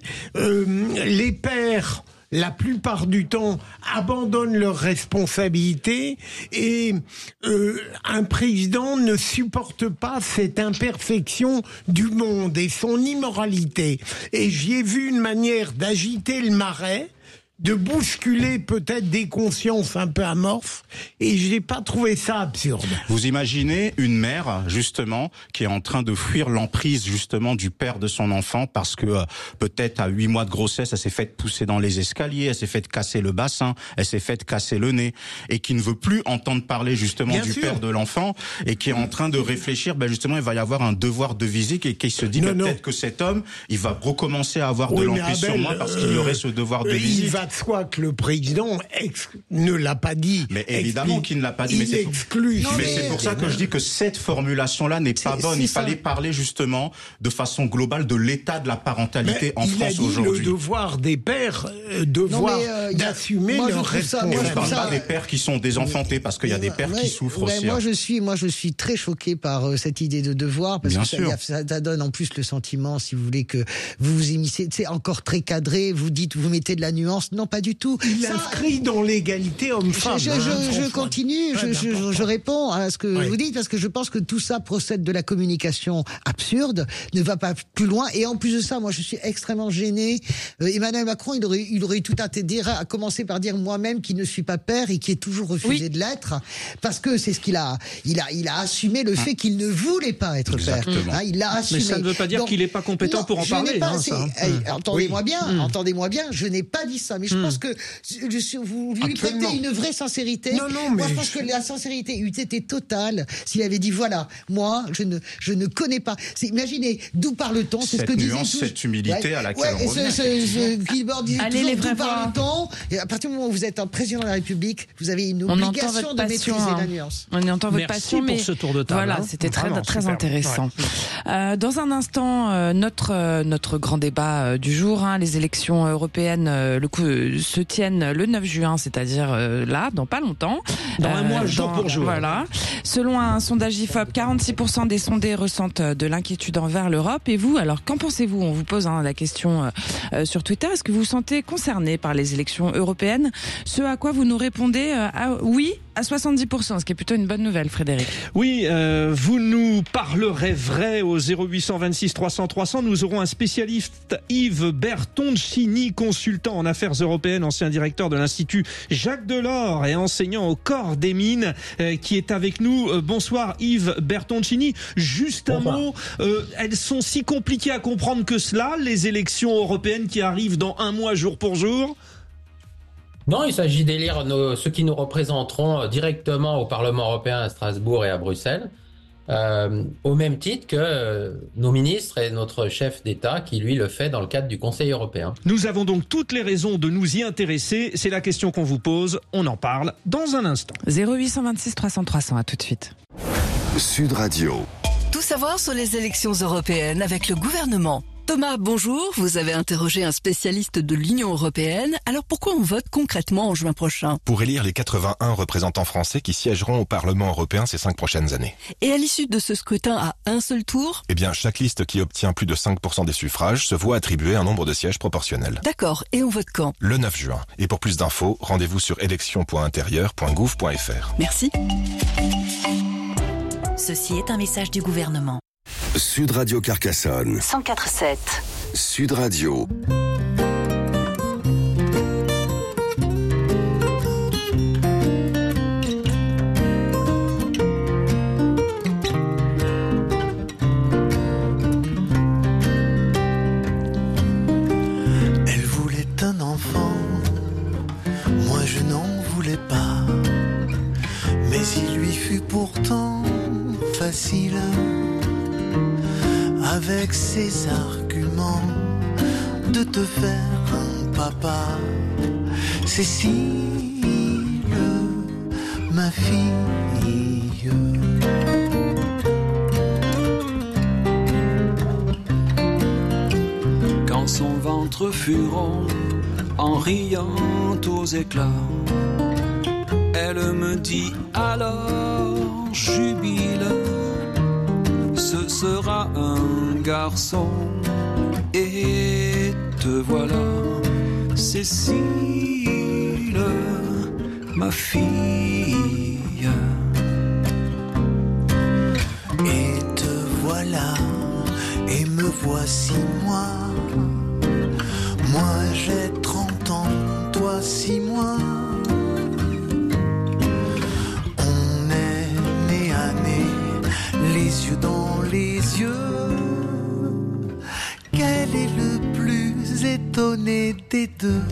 les pères la plupart du temps, abandonnent leurs responsabilités et un président ne supporte pas cette imperfection du monde et son immoralité. Et j'y ai vu une manière d'agiter le marais, de bousculer peut-être des consciences un peu amorphes, et je n'ai pas trouvé ça absurde. Vous imaginez une mère, justement, qui est en train de fuir l'emprise, justement, du père de son enfant, parce que peut-être à 8 mois de grossesse, elle s'est faite pousser dans les escaliers, elle s'est faite casser le bassin, elle s'est faite casser le nez, et qui ne veut plus entendre parler, justement, du père de l'enfant, et qui est en train de réfléchir, justement, il va y avoir un devoir de visite, et qui se dit, peut-être que cet homme, il va recommencer à avoir de l'emprise sur moi, parce qu'il y aurait ce devoir de visite. Soit que le président ne l'a pas dit. Mais évidemment qu'il ne l'a pas dit. Mais c'est pour ça que je dis que cette formulation-là n'est pas bonne. Il fallait parler justement de façon globale de l'état de la parentalité en France aujourd'hui. Le devoir des pères, d'assumer leur responsabilité. Je ne parle pas des pères qui sont désenfantés, parce qu'il y a des pères qui souffrent aussi. Moi, je suis très choqué par cette idée de devoir, parce que ça donne en plus le sentiment, si vous voulez, que vous vous immiscez. C'est encore très cadré. Vous mettez de la nuance. Non, pas du tout. Il inscrit dans l'égalité homme-femme. Je continue, je réponds à ce que vous dites, parce que je pense que tout ça procède de la communication absurde, ne va pas plus loin. Et en plus de ça, moi, je suis extrêmement gêné. Emmanuel Macron, il aurait eu tout intérêt à commencer par dire moi-même qui ne suis pas père et qui ai toujours refusé de l'être, parce que c'est ce qu'il a. Il a assumé le fait qu'il ne voulait pas être père. Il l'a assumé. Mais ça ne veut pas dire qu'il n'est pas compétent pour en parler. Entendez-moi bien, je n'ai pas dit ça. mais je pense que vous lui prêtez une vraie sincérité. Non, mais moi, je pense que la sincérité eût été totale s'il avait dit voilà, moi, je ne connais pas. Imaginez d'où parle-t-on, c'est ce que disait cette humilité à laquelle on revient. Gilbert disait toujours d'où parle-t-on. Et à partir du moment où vous êtes un président de la République, vous avez une obligation de maîtriser la nuance. On entend votre passion, mais pour ce tour de table. Voilà, c'était très intéressant. Ouais. Dans un instant, notre grand débat du jour, les élections européennes se tiennent le 9 juin, c'est-à-dire là, dans pas longtemps. Dans un mois, jour pour jour. Voilà. Selon un sondage IFOP, 46% des sondés ressentent de l'inquiétude envers l'Europe. Et vous, alors qu'en pensez-vous ? On vous pose la question sur Twitter. Est-ce que vous vous sentez concerné par les élections européennes ? Ce à quoi vous nous répondez oui à 70%, ce qui est plutôt une bonne nouvelle, Frédéric. Oui, vous nous parlerez vrai au 0826 300 300. Nous aurons un spécialiste, Yves Bertoncini, consultant en affaires européennes, ancien directeur de l'Institut Jacques Delors et enseignant au corps des mines, qui est avec nous. Bonsoir Yves Bertoncini. Juste un mot, elles sont si compliquées à comprendre que cela, les élections européennes qui arrivent dans un mois jour pour jour ? Non, il s'agit d'élire ceux qui nous représenteront directement au Parlement européen à Strasbourg et à Bruxelles, au même titre que nos ministres et notre chef d'État qui, lui, le fait dans le cadre du Conseil européen. Nous avons donc toutes les raisons de nous y intéresser. C'est la question qu'on vous pose. On en parle dans un instant. 0826 300 300, à tout de suite. Sud Radio. Tout savoir sur les élections européennes avec le gouvernement. Thomas, bonjour. Vous avez interrogé un spécialiste de l'Union européenne. Alors pourquoi on vote concrètement en juin prochain ? Pour élire les 81 représentants français qui siégeront au Parlement européen ces 5 prochaines années. Et à l'issue de ce scrutin à un seul tour ? Eh bien, chaque liste qui obtient plus de 5% des suffrages se voit attribuer un nombre de sièges proportionnel. D'accord. Et on vote quand ? Le 9 juin. Et pour plus d'infos, rendez-vous sur élections.intérieur.gouv.fr. Merci. Ceci est un message du gouvernement. Sud Radio Carcassonne. 104.7. Sud Radio. Elle voulait un enfant, moi je n'en voulais pas, mais il lui fut pourtant facile. Avec ses arguments de te faire un papa. Cécile, ma fille. Quand son ventre fut rond, en riant aux éclats, elle me dit alors jubile, ce sera un garçon. Et te voilà, Cécile, ma fille. Et te voilà, et me voici moi. Moi j'ai 30 ans, toi 6 mois. On est nez à nez, les yeux dans les yeux. Quel est le plus étonné des deux?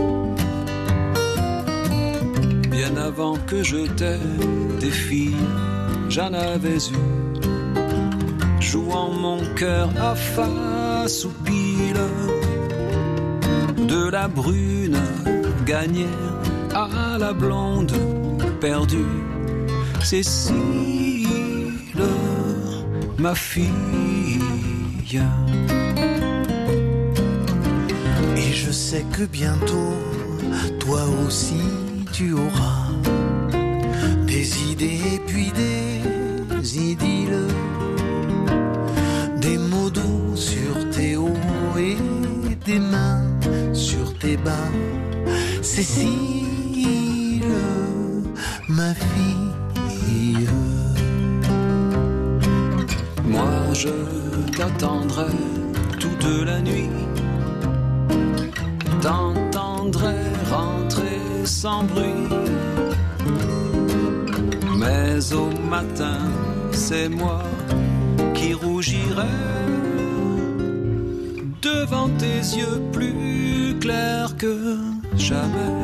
Bien avant que je t'aie des filles, j'en avais eu, jouant mon cœur à face ou pile, de la brune gagnée à la blonde perdue. Cécile, ma fille. Et je sais que bientôt, toi aussi tu auras des idées et puis des idylles, des mots doux sur tes hauts et des mains sur tes bas. Cécile, ma fille. Moi je t'attendrai toute la nuit, t'entendrai rentrer sans bruit, mais au matin c'est moi qui rougirai devant tes yeux plus clairs que jamais.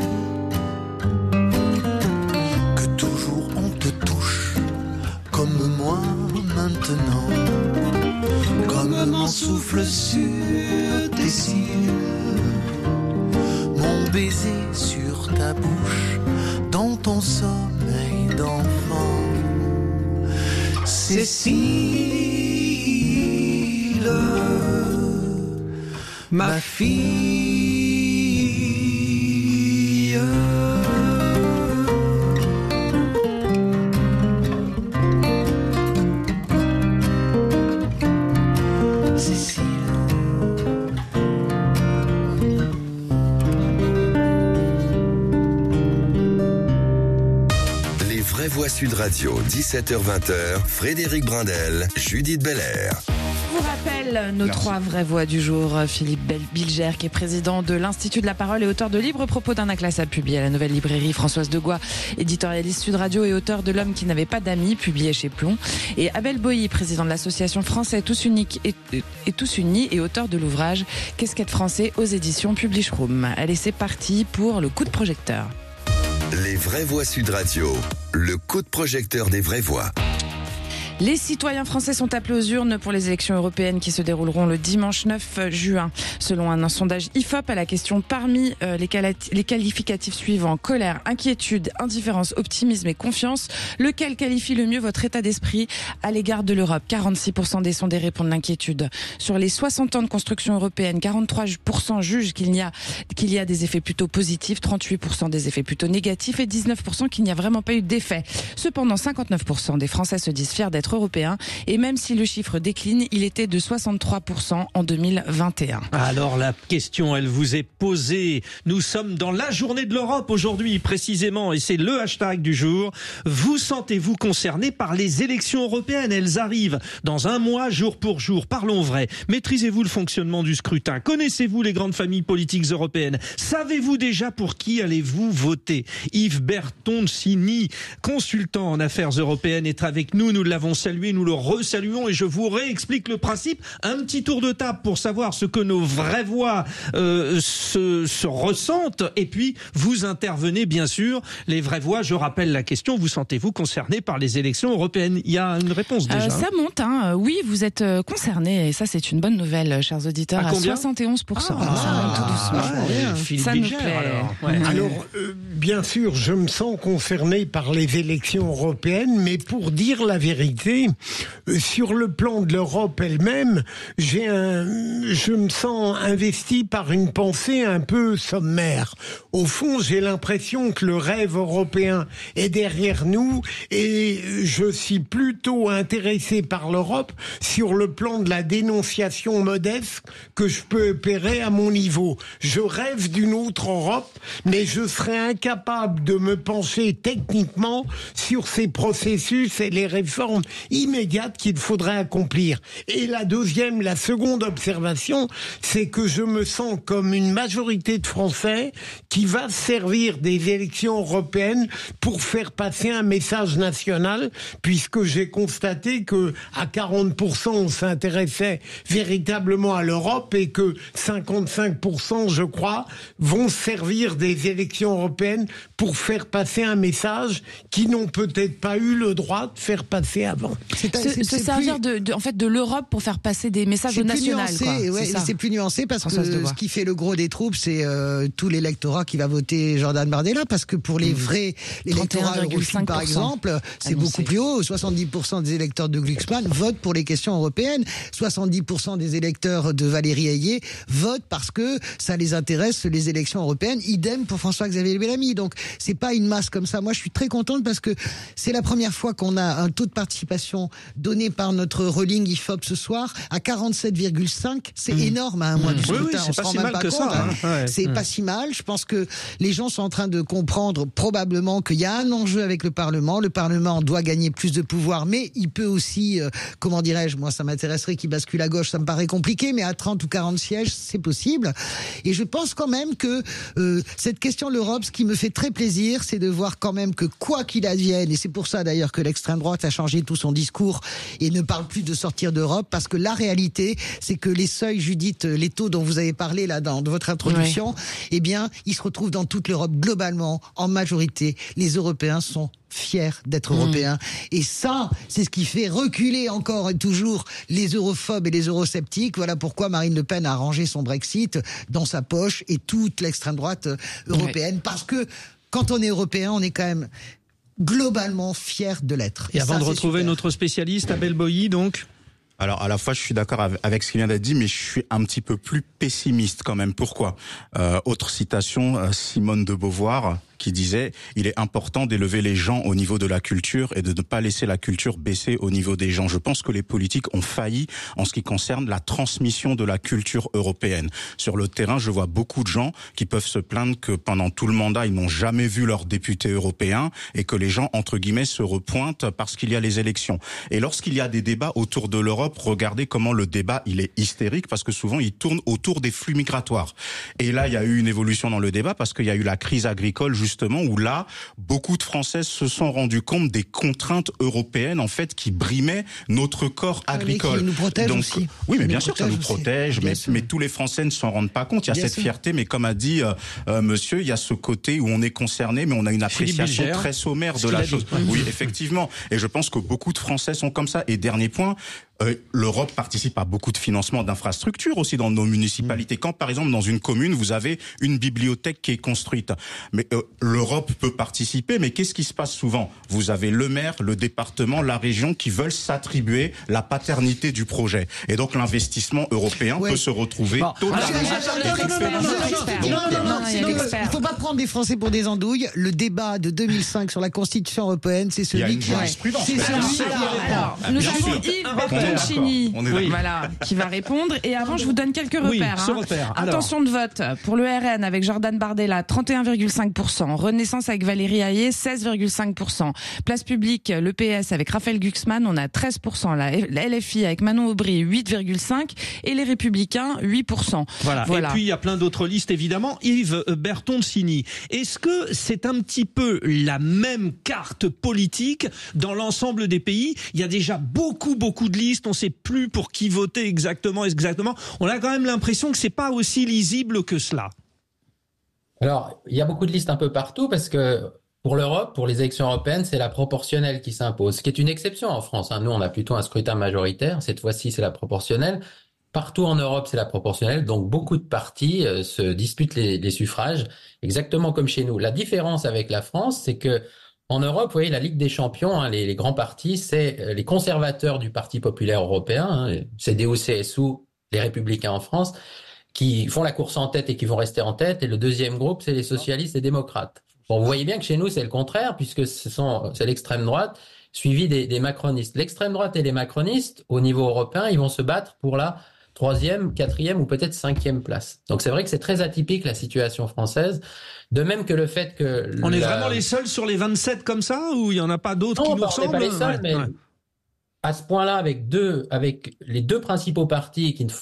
Que toujours on te touche, comme moi maintenant, comme mon souffle sur tes cils, mon baiser sur ta bouche, dans ton sommeil d'enfant. Cécile, ma fille. Cécile. Les vraies voix Sud Radio, 17h-20h, Frédéric Brindel, Judith Belair. Je vous rappelle nos trois vraies voix du jour. Philippe Bilger, qui est président de l'Institut de la Parole et auteur de livres propos d'un inclassable publié à la Nouvelle Librairie. Françoise Degois, éditorialiste Sud Radio et auteur de L'homme qui n'avait pas d'amis, publié chez Plomb. Et Abel Boilly, président de l'association Français Tous Uniques et Tous Unis et auteur de l'ouvrage Qu'est-ce qu'être français aux éditions Publish Room. Allez, c'est parti pour le coup de projecteur. Les vraies voix Sud Radio, le coup de projecteur des vraies voix. Les citoyens français sont appelés aux urnes pour les élections européennes qui se dérouleront le dimanche 9 juin. Selon un sondage IFOP, à la question parmi les qualificatifs suivants, colère, inquiétude, indifférence, optimisme et confiance, lequel qualifie le mieux votre état d'esprit à l'égard de l'Europe? 46% des sondés répondent l'inquiétude. Sur les 60 ans de construction européenne, 43% jugent qu'il y a des effets plutôt positifs, 38% des effets plutôt négatifs et 19% qu'il n'y a vraiment pas eu d'effet. Cependant, 59% des Français se disent fiers d'être européen, et même si le chiffre décline, il était de 63% en 2021. Alors la question, elle vous est posée. Nous sommes dans la journée de l'Europe aujourd'hui précisément, et c'est le hashtag du jour. Vous sentez-vous concerné par les élections européennes? Elles arrivent dans un mois, jour pour jour. Parlons vrai. Maîtrisez-vous le fonctionnement du scrutin? Connaissez-vous les grandes familles politiques européennes? Savez-vous déjà pour qui allez-vous voter? Yves Bertoncini, consultant en affaires européennes, est avec nous. Nous l'avons salué, nous le resaluons, et je vous réexplique le principe. Un petit tour de table pour savoir ce que nos vraies voix se ressentent, et puis vous intervenez bien sûr. Les vraies voix, je rappelle la question, vous sentez-vous concerné par les élections européennes? Il y a une réponse déjà. Ça monte, hein. Oui, vous êtes concerné, et ça c'est une bonne nouvelle, chers auditeurs, à 71%. Ça monte tout doucement. Philippe Ça Bilger, nous plaît. alors. Bien sûr, je me sens concerné par les élections européennes, mais pour dire la vérité, sur le plan de l'Europe elle-même, je me sens investi par une pensée un peu sommaire. Au fond, j'ai l'impression que le rêve européen est derrière nous, et je suis plutôt intéressé par l'Europe sur le plan de la dénonciation modeste que je peux opérer à mon niveau. Je rêve d'une autre Europe, mais je serais incapable de me pencher techniquement sur ces processus et les réformes immédiates qu'il faudrait accomplir. Et la seconde observation, c'est que je me sens comme une majorité de Français qui va servir des élections européennes pour faire passer un message national, puisque j'ai constaté que à 40% on s'intéressait véritablement à l'Europe, et que 55%, je crois, vont servir des élections européennes pour faire passer un message qu'ils n'ont peut-être pas eu le droit de faire passer avant. Se servir de l'Europe pour faire passer des messages au national. C'est plus nuancé parce que ce qui fait le gros des troupes, c'est tout l'électorat qui va voter Jordan Bardella, parce que pour les vrais l'électorat europhile, par exemple, c'est beaucoup plus haut. 70% des électeurs de Glucksmann votent pour les questions européennes. 70% des électeurs de Valérie Ayé votent parce que ça les intéresse, les élections européennes. Idem pour François-Xavier Bellamy. Donc c'est pas une masse comme ça. Moi, je suis très contente parce que c'est la première fois qu'on a un taux de participation donné par notre ruling IFOP ce soir à 47,5. C'est énorme à un mois du scrutin. On se rend même pas compte. C'est pas si mal. Je pense que les gens sont en train de comprendre probablement qu'il y a un enjeu avec le Parlement. Le Parlement doit gagner plus de pouvoir, mais il peut aussi, comment dirais-je, moi ça m'intéresserait qu'il bascule à gauche, ça me paraît compliqué, mais à 30 ou 40 sièges, c'est possible. Et je pense quand même que cette question de l'Europe, ce qui me fait très plaisir, c'est de voir quand même que quoi qu'il advienne, et c'est pour ça d'ailleurs que l'extrême droite a changé tout son son discours et ne parle plus de sortir d'Europe, parce que la réalité, c'est que les seuils, Judith, les taux dont vous avez parlé là dans votre introduction, eh bien, ils se retrouvent dans toute l'Europe globalement, en majorité. Les Européens sont fiers d'être européens. Et ça, c'est ce qui fait reculer encore et toujours les europhobes et les eurosceptiques. Voilà pourquoi Marine Le Pen a rangé son Brexit dans sa poche et toute l'extrême droite européenne. Parce que quand on est européen, on est quand même globalement fier de l'être. Et avant de retrouver notre spécialiste, Abel Boilly, donc. Alors, à la fois, je suis d'accord avec ce qui vient d'être dit, mais je suis un petit peu plus pessimiste quand même. Pourquoi ? Autre citation, Simone de Beauvoir, qui disait « Il est important d'élever les gens au niveau de la culture et de ne pas laisser la culture baisser au niveau des gens ». Je pense que les politiques ont failli en ce qui concerne la transmission de la culture européenne. Sur le terrain, je vois beaucoup de gens qui peuvent se plaindre que pendant tout le mandat, ils n'ont jamais vu leurs députés européens et que les gens, entre guillemets, se repointent parce qu'il y a les élections. Et lorsqu'il y a des débats autour de l'Europe, regardez comment le débat, il est hystérique parce que souvent, il tourne autour des flux migratoires. Et là, il y a eu une évolution dans le débat parce qu'il y a eu la crise agricole, justement, où là, beaucoup de Françaises se sont rendus compte des contraintes européennes, en fait, qui brimaient notre corps agricole. Qui nous protègent aussi. Oui, mais bien sûr, ça nous protège, mais tous les Français ne s'en rendent pas compte. Il y a cette fierté, mais comme a dit monsieur, il y a ce côté où on est concerné, mais on a une appréciation très sommaire de la chose. Oui, effectivement. Et je pense que beaucoup de Français sont comme ça. Et dernier point, l'Europe participe à beaucoup de financements d'infrastructures aussi dans nos municipalités. Quand, par exemple, dans une commune, vous avez une bibliothèque qui est construite, mais l'Europe peut participer, mais qu'est-ce qui se passe souvent ? Vous avez le maire, le département, la région qui veulent s'attribuer la paternité du projet. Et donc, l'investissement européen peut se retrouver totalement... Il ne faut pas prendre des Français pour des andouilles. Le débat de 2005 sur la Constitution européenne, c'est celui qui... Nous avons Yves Bertoncini, voilà, qui va répondre. Et avant, je vous donne quelques repères. Intention de vote pour le RN avec Jordan Bardella, 31,5%. Renaissance avec Valérie Hayé, 16,5%. Place publique, le PS avec Raphaël Glucksmann, on a 13%. La LFI avec Manon Aubry, 8,5%. Et les Républicains, 8%. Voilà. Et puis, il y a plein d'autres listes, évidemment. Yves Bertoncini, est-ce que c'est un petit peu la même carte politique dans l'ensemble des pays ? Il y a déjà beaucoup de listes, on ne sait plus pour qui voter exactement. On a quand même l'impression que c'est pas aussi lisible que cela. Alors, il y a beaucoup de listes un peu partout parce que pour l'Europe, pour les élections européennes, c'est la proportionnelle qui s'impose, ce qui est une exception en France. Nous, on a plutôt un scrutin majoritaire. Cette fois-ci, c'est la proportionnelle. Partout en Europe, c'est la proportionnelle. Donc, beaucoup de partis se disputent les suffrages, exactement comme chez nous. La différence avec la France, c'est que en Europe, vous voyez, la Ligue des champions, les grands partis, c'est les conservateurs du Parti populaire européen, CDU, CSU, les Républicains en France, qui font la course en tête et qui vont rester en tête. Et le deuxième groupe, c'est les socialistes et démocrates. Bon, vous voyez bien que chez nous, c'est le contraire, puisque c'est l'extrême droite, suivi des macronistes. L'extrême droite et les macronistes, au niveau européen, ils vont se battre pour la 3e, 4e ou peut-être 5e place. Donc c'est vrai que c'est très atypique la situation française. De même que le fait que... On est vraiment les seuls sur les 27 comme ça, ou il n'y en a pas d'autres qui nous ressemblent ? Non, on n'est pas les seuls, mais à ce point-là, avec les deux principaux partis qui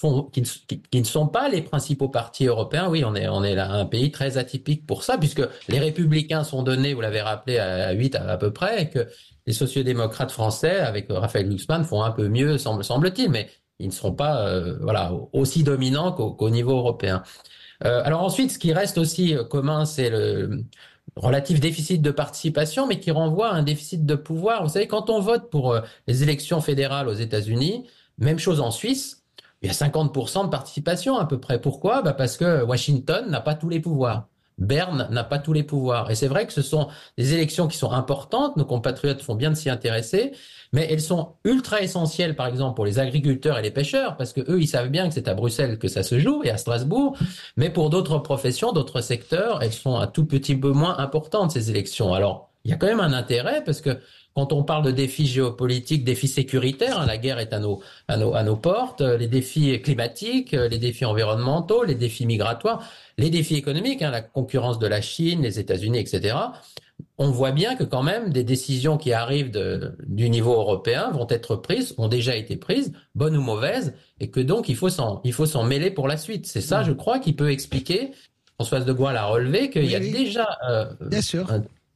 ne sont pas les principaux partis européens, oui, on est là un pays très atypique pour ça, puisque les Républicains sont donnés, vous l'avez rappelé, à 8 à peu près, et que les sociodémocrates français, avec Raphaël Glucksmann, font un peu mieux, semble-t-il, mais ils ne seront pas aussi dominants qu'au niveau européen. Alors ensuite, ce qui reste aussi commun, c'est le relatif déficit de participation, mais qui renvoie à un déficit de pouvoir. Vous savez, quand on vote pour les élections fédérales aux États-Unis, même chose en Suisse, il y a 50% de participation à peu près. Pourquoi ? Parce que Washington n'a pas tous les pouvoirs. Berne n'a pas tous les pouvoirs. Et c'est vrai que ce sont des élections qui sont importantes, nos compatriotes font bien de s'y intéresser, mais elles sont ultra essentielles, par exemple, pour les agriculteurs et les pêcheurs, parce que eux, ils savent bien que c'est à Bruxelles que ça se joue et à Strasbourg, mais pour d'autres professions, d'autres secteurs, elles sont un tout petit peu moins importantes, ces élections. Alors, il y a quand même un intérêt, parce que quand on parle de défis géopolitiques, défis sécuritaires, la guerre est à nos portes, les défis climatiques, les défis environnementaux, les défis migratoires, les défis économiques, la concurrence de la Chine, les États-Unis, etc. On voit bien que quand même des décisions qui arrivent du niveau européen vont être prises, ont déjà été prises, bonnes ou mauvaises, et que donc il faut s'en mêler pour la suite. C'est ça, je crois, qui peut expliquer, Françoise de Gaulle a relevé, qu'il y a déjà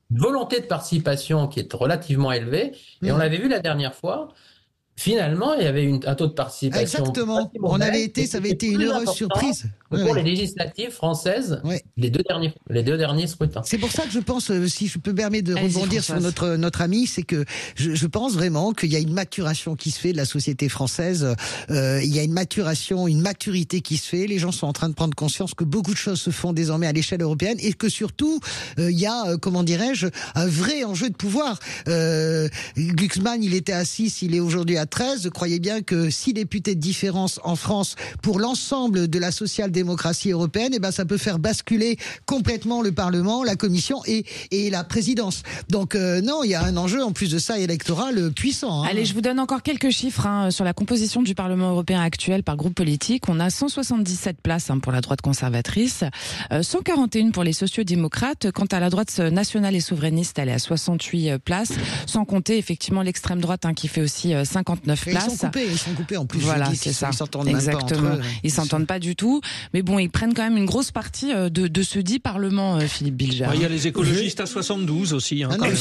volonté de participation qui est relativement élevée. Et on l'avait vu la dernière fois. Finalement, il y avait un taux de participation. Exactement. Ça avait été une heureuse surprise. Pour les législatives françaises, les deux derniers scrutins. C'est pour ça que je pense, si je peux me permettre de rebondir sur notre ami, c'est que je pense vraiment qu'il y a une maturation qui se fait de la société française. Il y a une maturité qui se fait. Les gens sont en train de prendre conscience que beaucoup de choses se font désormais à l'échelle européenne et que surtout, il y a, comment dirais-je, un vrai enjeu de pouvoir. Glucksmann, il était à 6, il est aujourd'hui à 13. Croyez bien que 6 députés de différence en France pour l'ensemble de la social-démocratie européenne, eh ben, ça peut faire basculer complètement le Parlement, la Commission et la présidence. Donc, non, il y a un enjeu, en plus de ça, électoral puissant. Allez, je vous donne encore quelques chiffres sur la composition du Parlement européen actuel par groupe politique. On a 177 places pour la droite conservatrice, 141 pour les sociaux-démocrates. Quant à la droite nationale et souverainiste, elle est à 68 places, sans compter effectivement l'extrême droite qui fait aussi 59 places. Ils sont coupés en plus. Voilà, c'est ça. Ils s'entendent exactement. Même pas entre eux. Ils s'entendent pas du tout. Mais bon, ils prennent quand même une grosse partie de ce dit Parlement, Philippe Bilger. Il y a les écologistes à 72 aussi.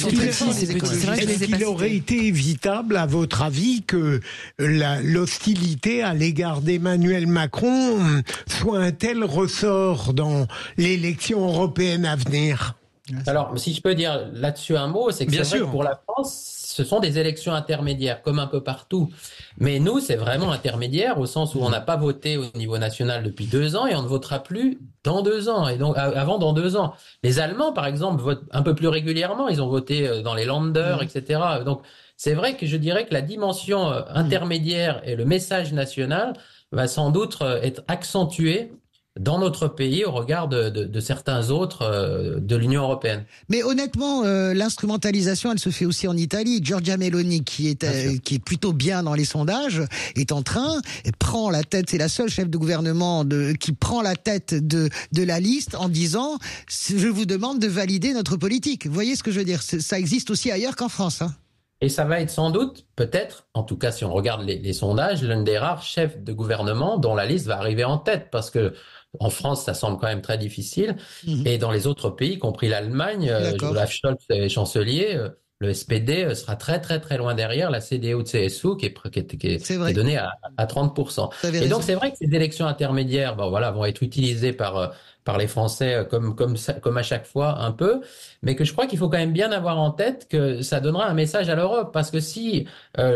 Est-ce qu'il aurait été évitable, à votre avis, que l'hostilité à l'égard d'Emmanuel Macron soit un tel ressort dans l'élection européenne à venir ? Alors, si je peux dire là-dessus un mot, c'est que c'est vrai que pour la France, ce sont des élections intermédiaires, comme un peu partout. Mais nous, c'est vraiment intermédiaire, au sens où on n'a pas voté au niveau national depuis 2 ans et on ne votera plus dans 2 ans. Et donc, avant dans 2 ans. Les Allemands, par exemple, votent un peu plus régulièrement. Ils ont voté dans les Länder, etc. Donc, c'est vrai que je dirais que la dimension intermédiaire et le message national va sans doute être accentué dans notre pays au regard de certains autres de l'Union européenne. Mais honnêtement, l'instrumentalisation, elle se fait aussi en Italie. Giorgia Meloni, qui est plutôt bien dans les sondages, est en train, prend la tête, c'est la seule chef de gouvernement qui prend la tête de la liste en disant « Je vous demande de valider notre politique ». Vous voyez ce que je veux dire ? Ça existe aussi ailleurs qu'en France. Et ça va être sans doute, peut-être, en tout cas si on regarde les sondages, l'un des rares chefs de gouvernement dont la liste va arriver en tête, parce que en France, ça semble quand même très difficile. Et dans les autres pays, y compris l'Allemagne, Olaf Scholz est chancelier, le SPD sera très très très loin derrière la CDU-CSU qui est donnée à 30%. Et donc c'est vrai que ces élections intermédiaires vont être utilisées par les Français comme à chaque fois un peu, mais que je crois qu'il faut quand même bien avoir en tête que ça donnera un message à l'Europe, parce que si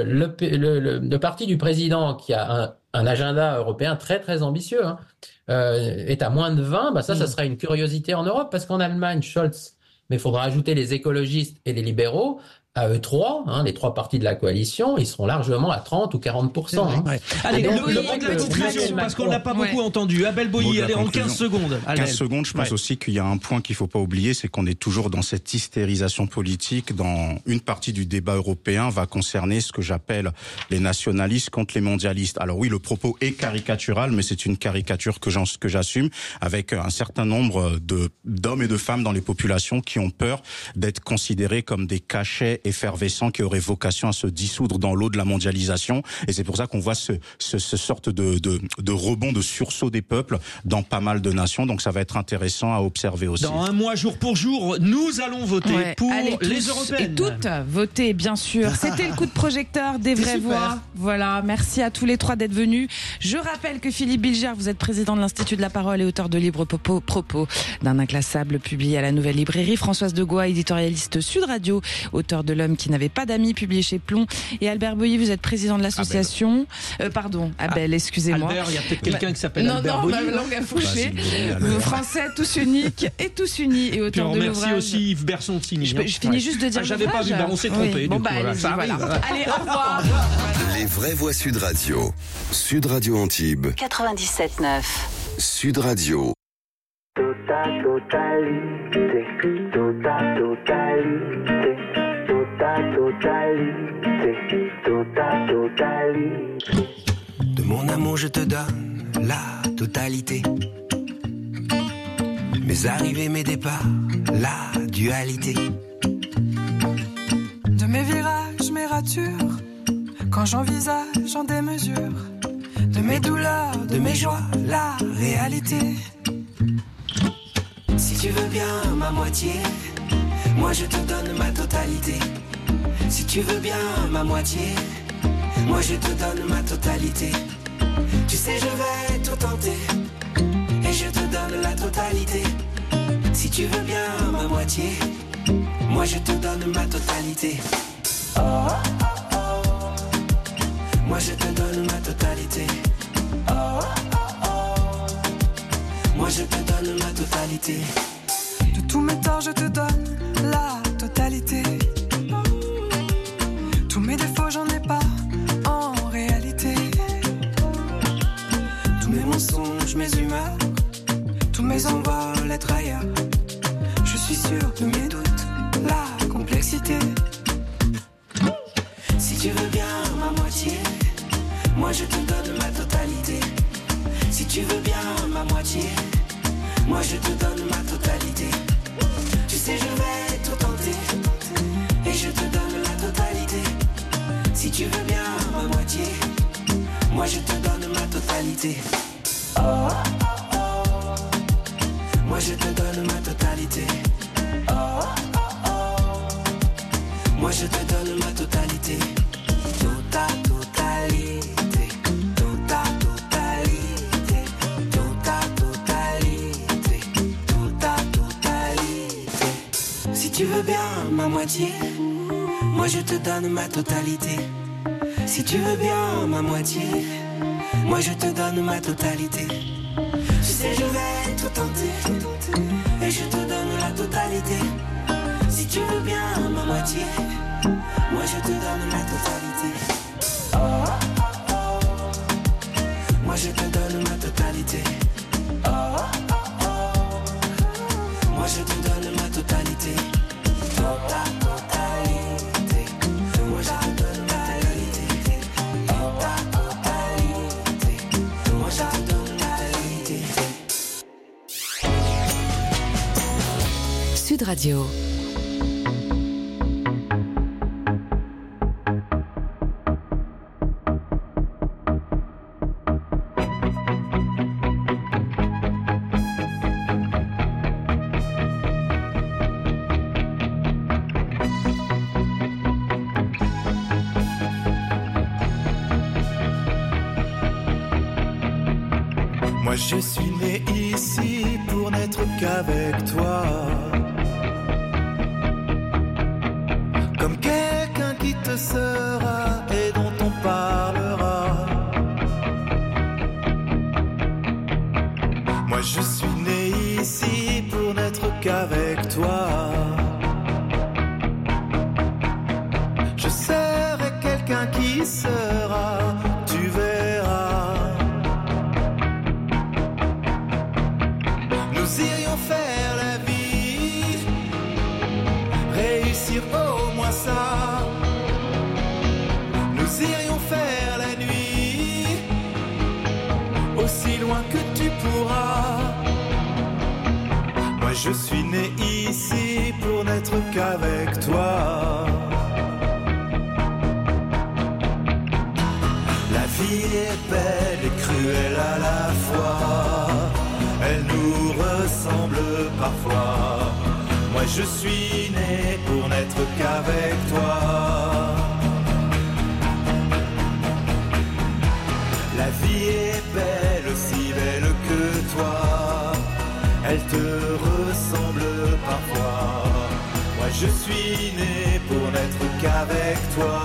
le parti du président qui a un agenda européen très très ambitieux est à moins de 20, ça sera une curiosité en Europe, parce qu'en Allemagne, Scholz, mais il faudra ajouter les écologistes et les libéraux, à eux trois, les 3 partis de la coalition, ils seront largement à 30 ou 40%. Allez, le mot de la conclusion, parce qu'on n'a pas beaucoup entendu. Abel Boilly, allez, en 15 secondes. 15 secondes, je pense aussi qu'il y a un point qu'il ne faut pas oublier, c'est qu'on est toujours dans cette hystérisation politique. Dans une partie du débat européen va concerner ce que j'appelle les nationalistes contre les mondialistes. Alors oui, le propos est caricatural, mais c'est une caricature que j'assume, avec un certain nombre d'hommes et de femmes dans les populations qui ont peur d'être considérés comme des cachets effervescent qui aurait vocation à se dissoudre dans l'eau de la mondialisation, et c'est pour ça qu'on voit ce sorte de rebond, de sursaut des peuples dans pas mal de nations, donc ça va être intéressant à observer aussi. Dans un mois, jour pour jour, nous allons voter pour les européennes. Et toutes voter, bien sûr. C'était le coup de projecteur des vraies voix. Voilà, merci à tous les 3 d'être venus. Je rappelle que Philippe Bilger, vous êtes président de l'Institut de la Parole et auteur de livres propos d'un inclassable publié à la Nouvelle Librairie. Françoise Degois, éditorialiste Sud Radio, auteur de L'homme qui n'avait pas d'amis, publié chez Plomb. Et Albert Boilly, vous êtes président de l'association. Abel, excusez-moi. Albert, il y a peut-être quelqu'un qui s'appelle Albert Boilly. Non, ma langue a fouché. Français, tous uniques et tous unis. Et auteur de l'ouvrage. Merci aussi Yves Bersoncini. Je finis juste de dire j'avais pas vu, on s'est trompé. Allez, au revoir. Les vraies voix Sud Radio. Sud Radio Antibes. 97.9. Sud Radio. De mon amour je te donne la totalité. Mes arrivées, mes départs, la dualité. De mes virages, mes ratures, quand j'envisage en démesure. De mes douleurs, de mes joies, la réalité. Si tu veux bien ma moitié, moi je te donne ma totalité. Si tu veux bien ma moitié, moi je te donne ma totalité. Tu sais je vais tout tenter, et je te donne la totalité. Si tu veux bien ma moitié, moi je te donne ma totalité. Oh, oh, oh, oh. Moi je te donne ma totalité. Oh, oh, oh. Moi je te donne ma totalité. De tous mes torts je te donne la totalité. Tous mes défauts j'en ai pas en réalité. Tous mes mensonges, mes humeurs, tous mes envols, être ailleurs. Je suis sûr de mes doutes, la complexité. Si tu veux bien ma moitié, moi je te donne ma totalité. Si tu veux bien ma moitié, moi je te donne ma totalité. Tu sais je vais tout tenter, et je te donne la totalité. Si tu veux bien ma moitié, moi je te donne ma totalité. Oh, oh, oh. Moi je te donne ma totalité. Oh, oh, oh. Moi je te donne ma totalité. Tota totalité. Tota totalité. Tota totalité. Tota totalité. Si tu veux bien ma moitié, moi je te donne ma totalité. Si tu veux bien ma moitié, moi je te donne ma totalité. Tu sais je vais tout tenter, et je te donne la totalité. Si tu veux bien ma moitié, moi je te donne ma totalité. Oh, oh, oh. Moi je te donne ma totalité. Oh, oh, oh. Moi je te donne ma totalité. Tota totalité. Moi je te donne ma totalité. Tota totalité. Moi je te donne ma totalité. Sud Radio. Moi je suis né ici pour n'être qu'avec toi. Comme quelqu'un qui te sera et dont on parlera. Moi je suis né ici pour n'être qu'avec toi. Je serai quelqu'un qui sera, tu verras. Nous irions faire la vie, réussir au moins ça. Nous irions faire la nuit, aussi loin que tu pourras. Moi je suis né ici pour n'être qu'avec toi. La vie est belle et cruelle à la fois. Elle nous ressemble parfois. Moi je suis né pour n'être qu'avec toi. La vie est belle, aussi belle que toi. Elle te ressemble parfois. Moi je suis né pour n'être qu'avec toi.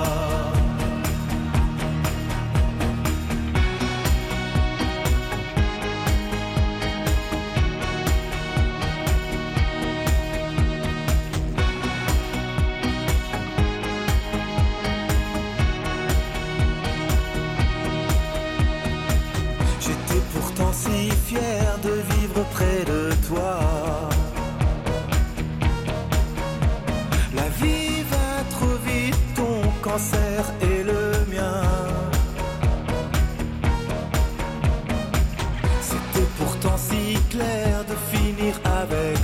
Si fier de vivre près de toi. La vie va trop vite, ton cancer et le mien. C'était pourtant si clair de finir avec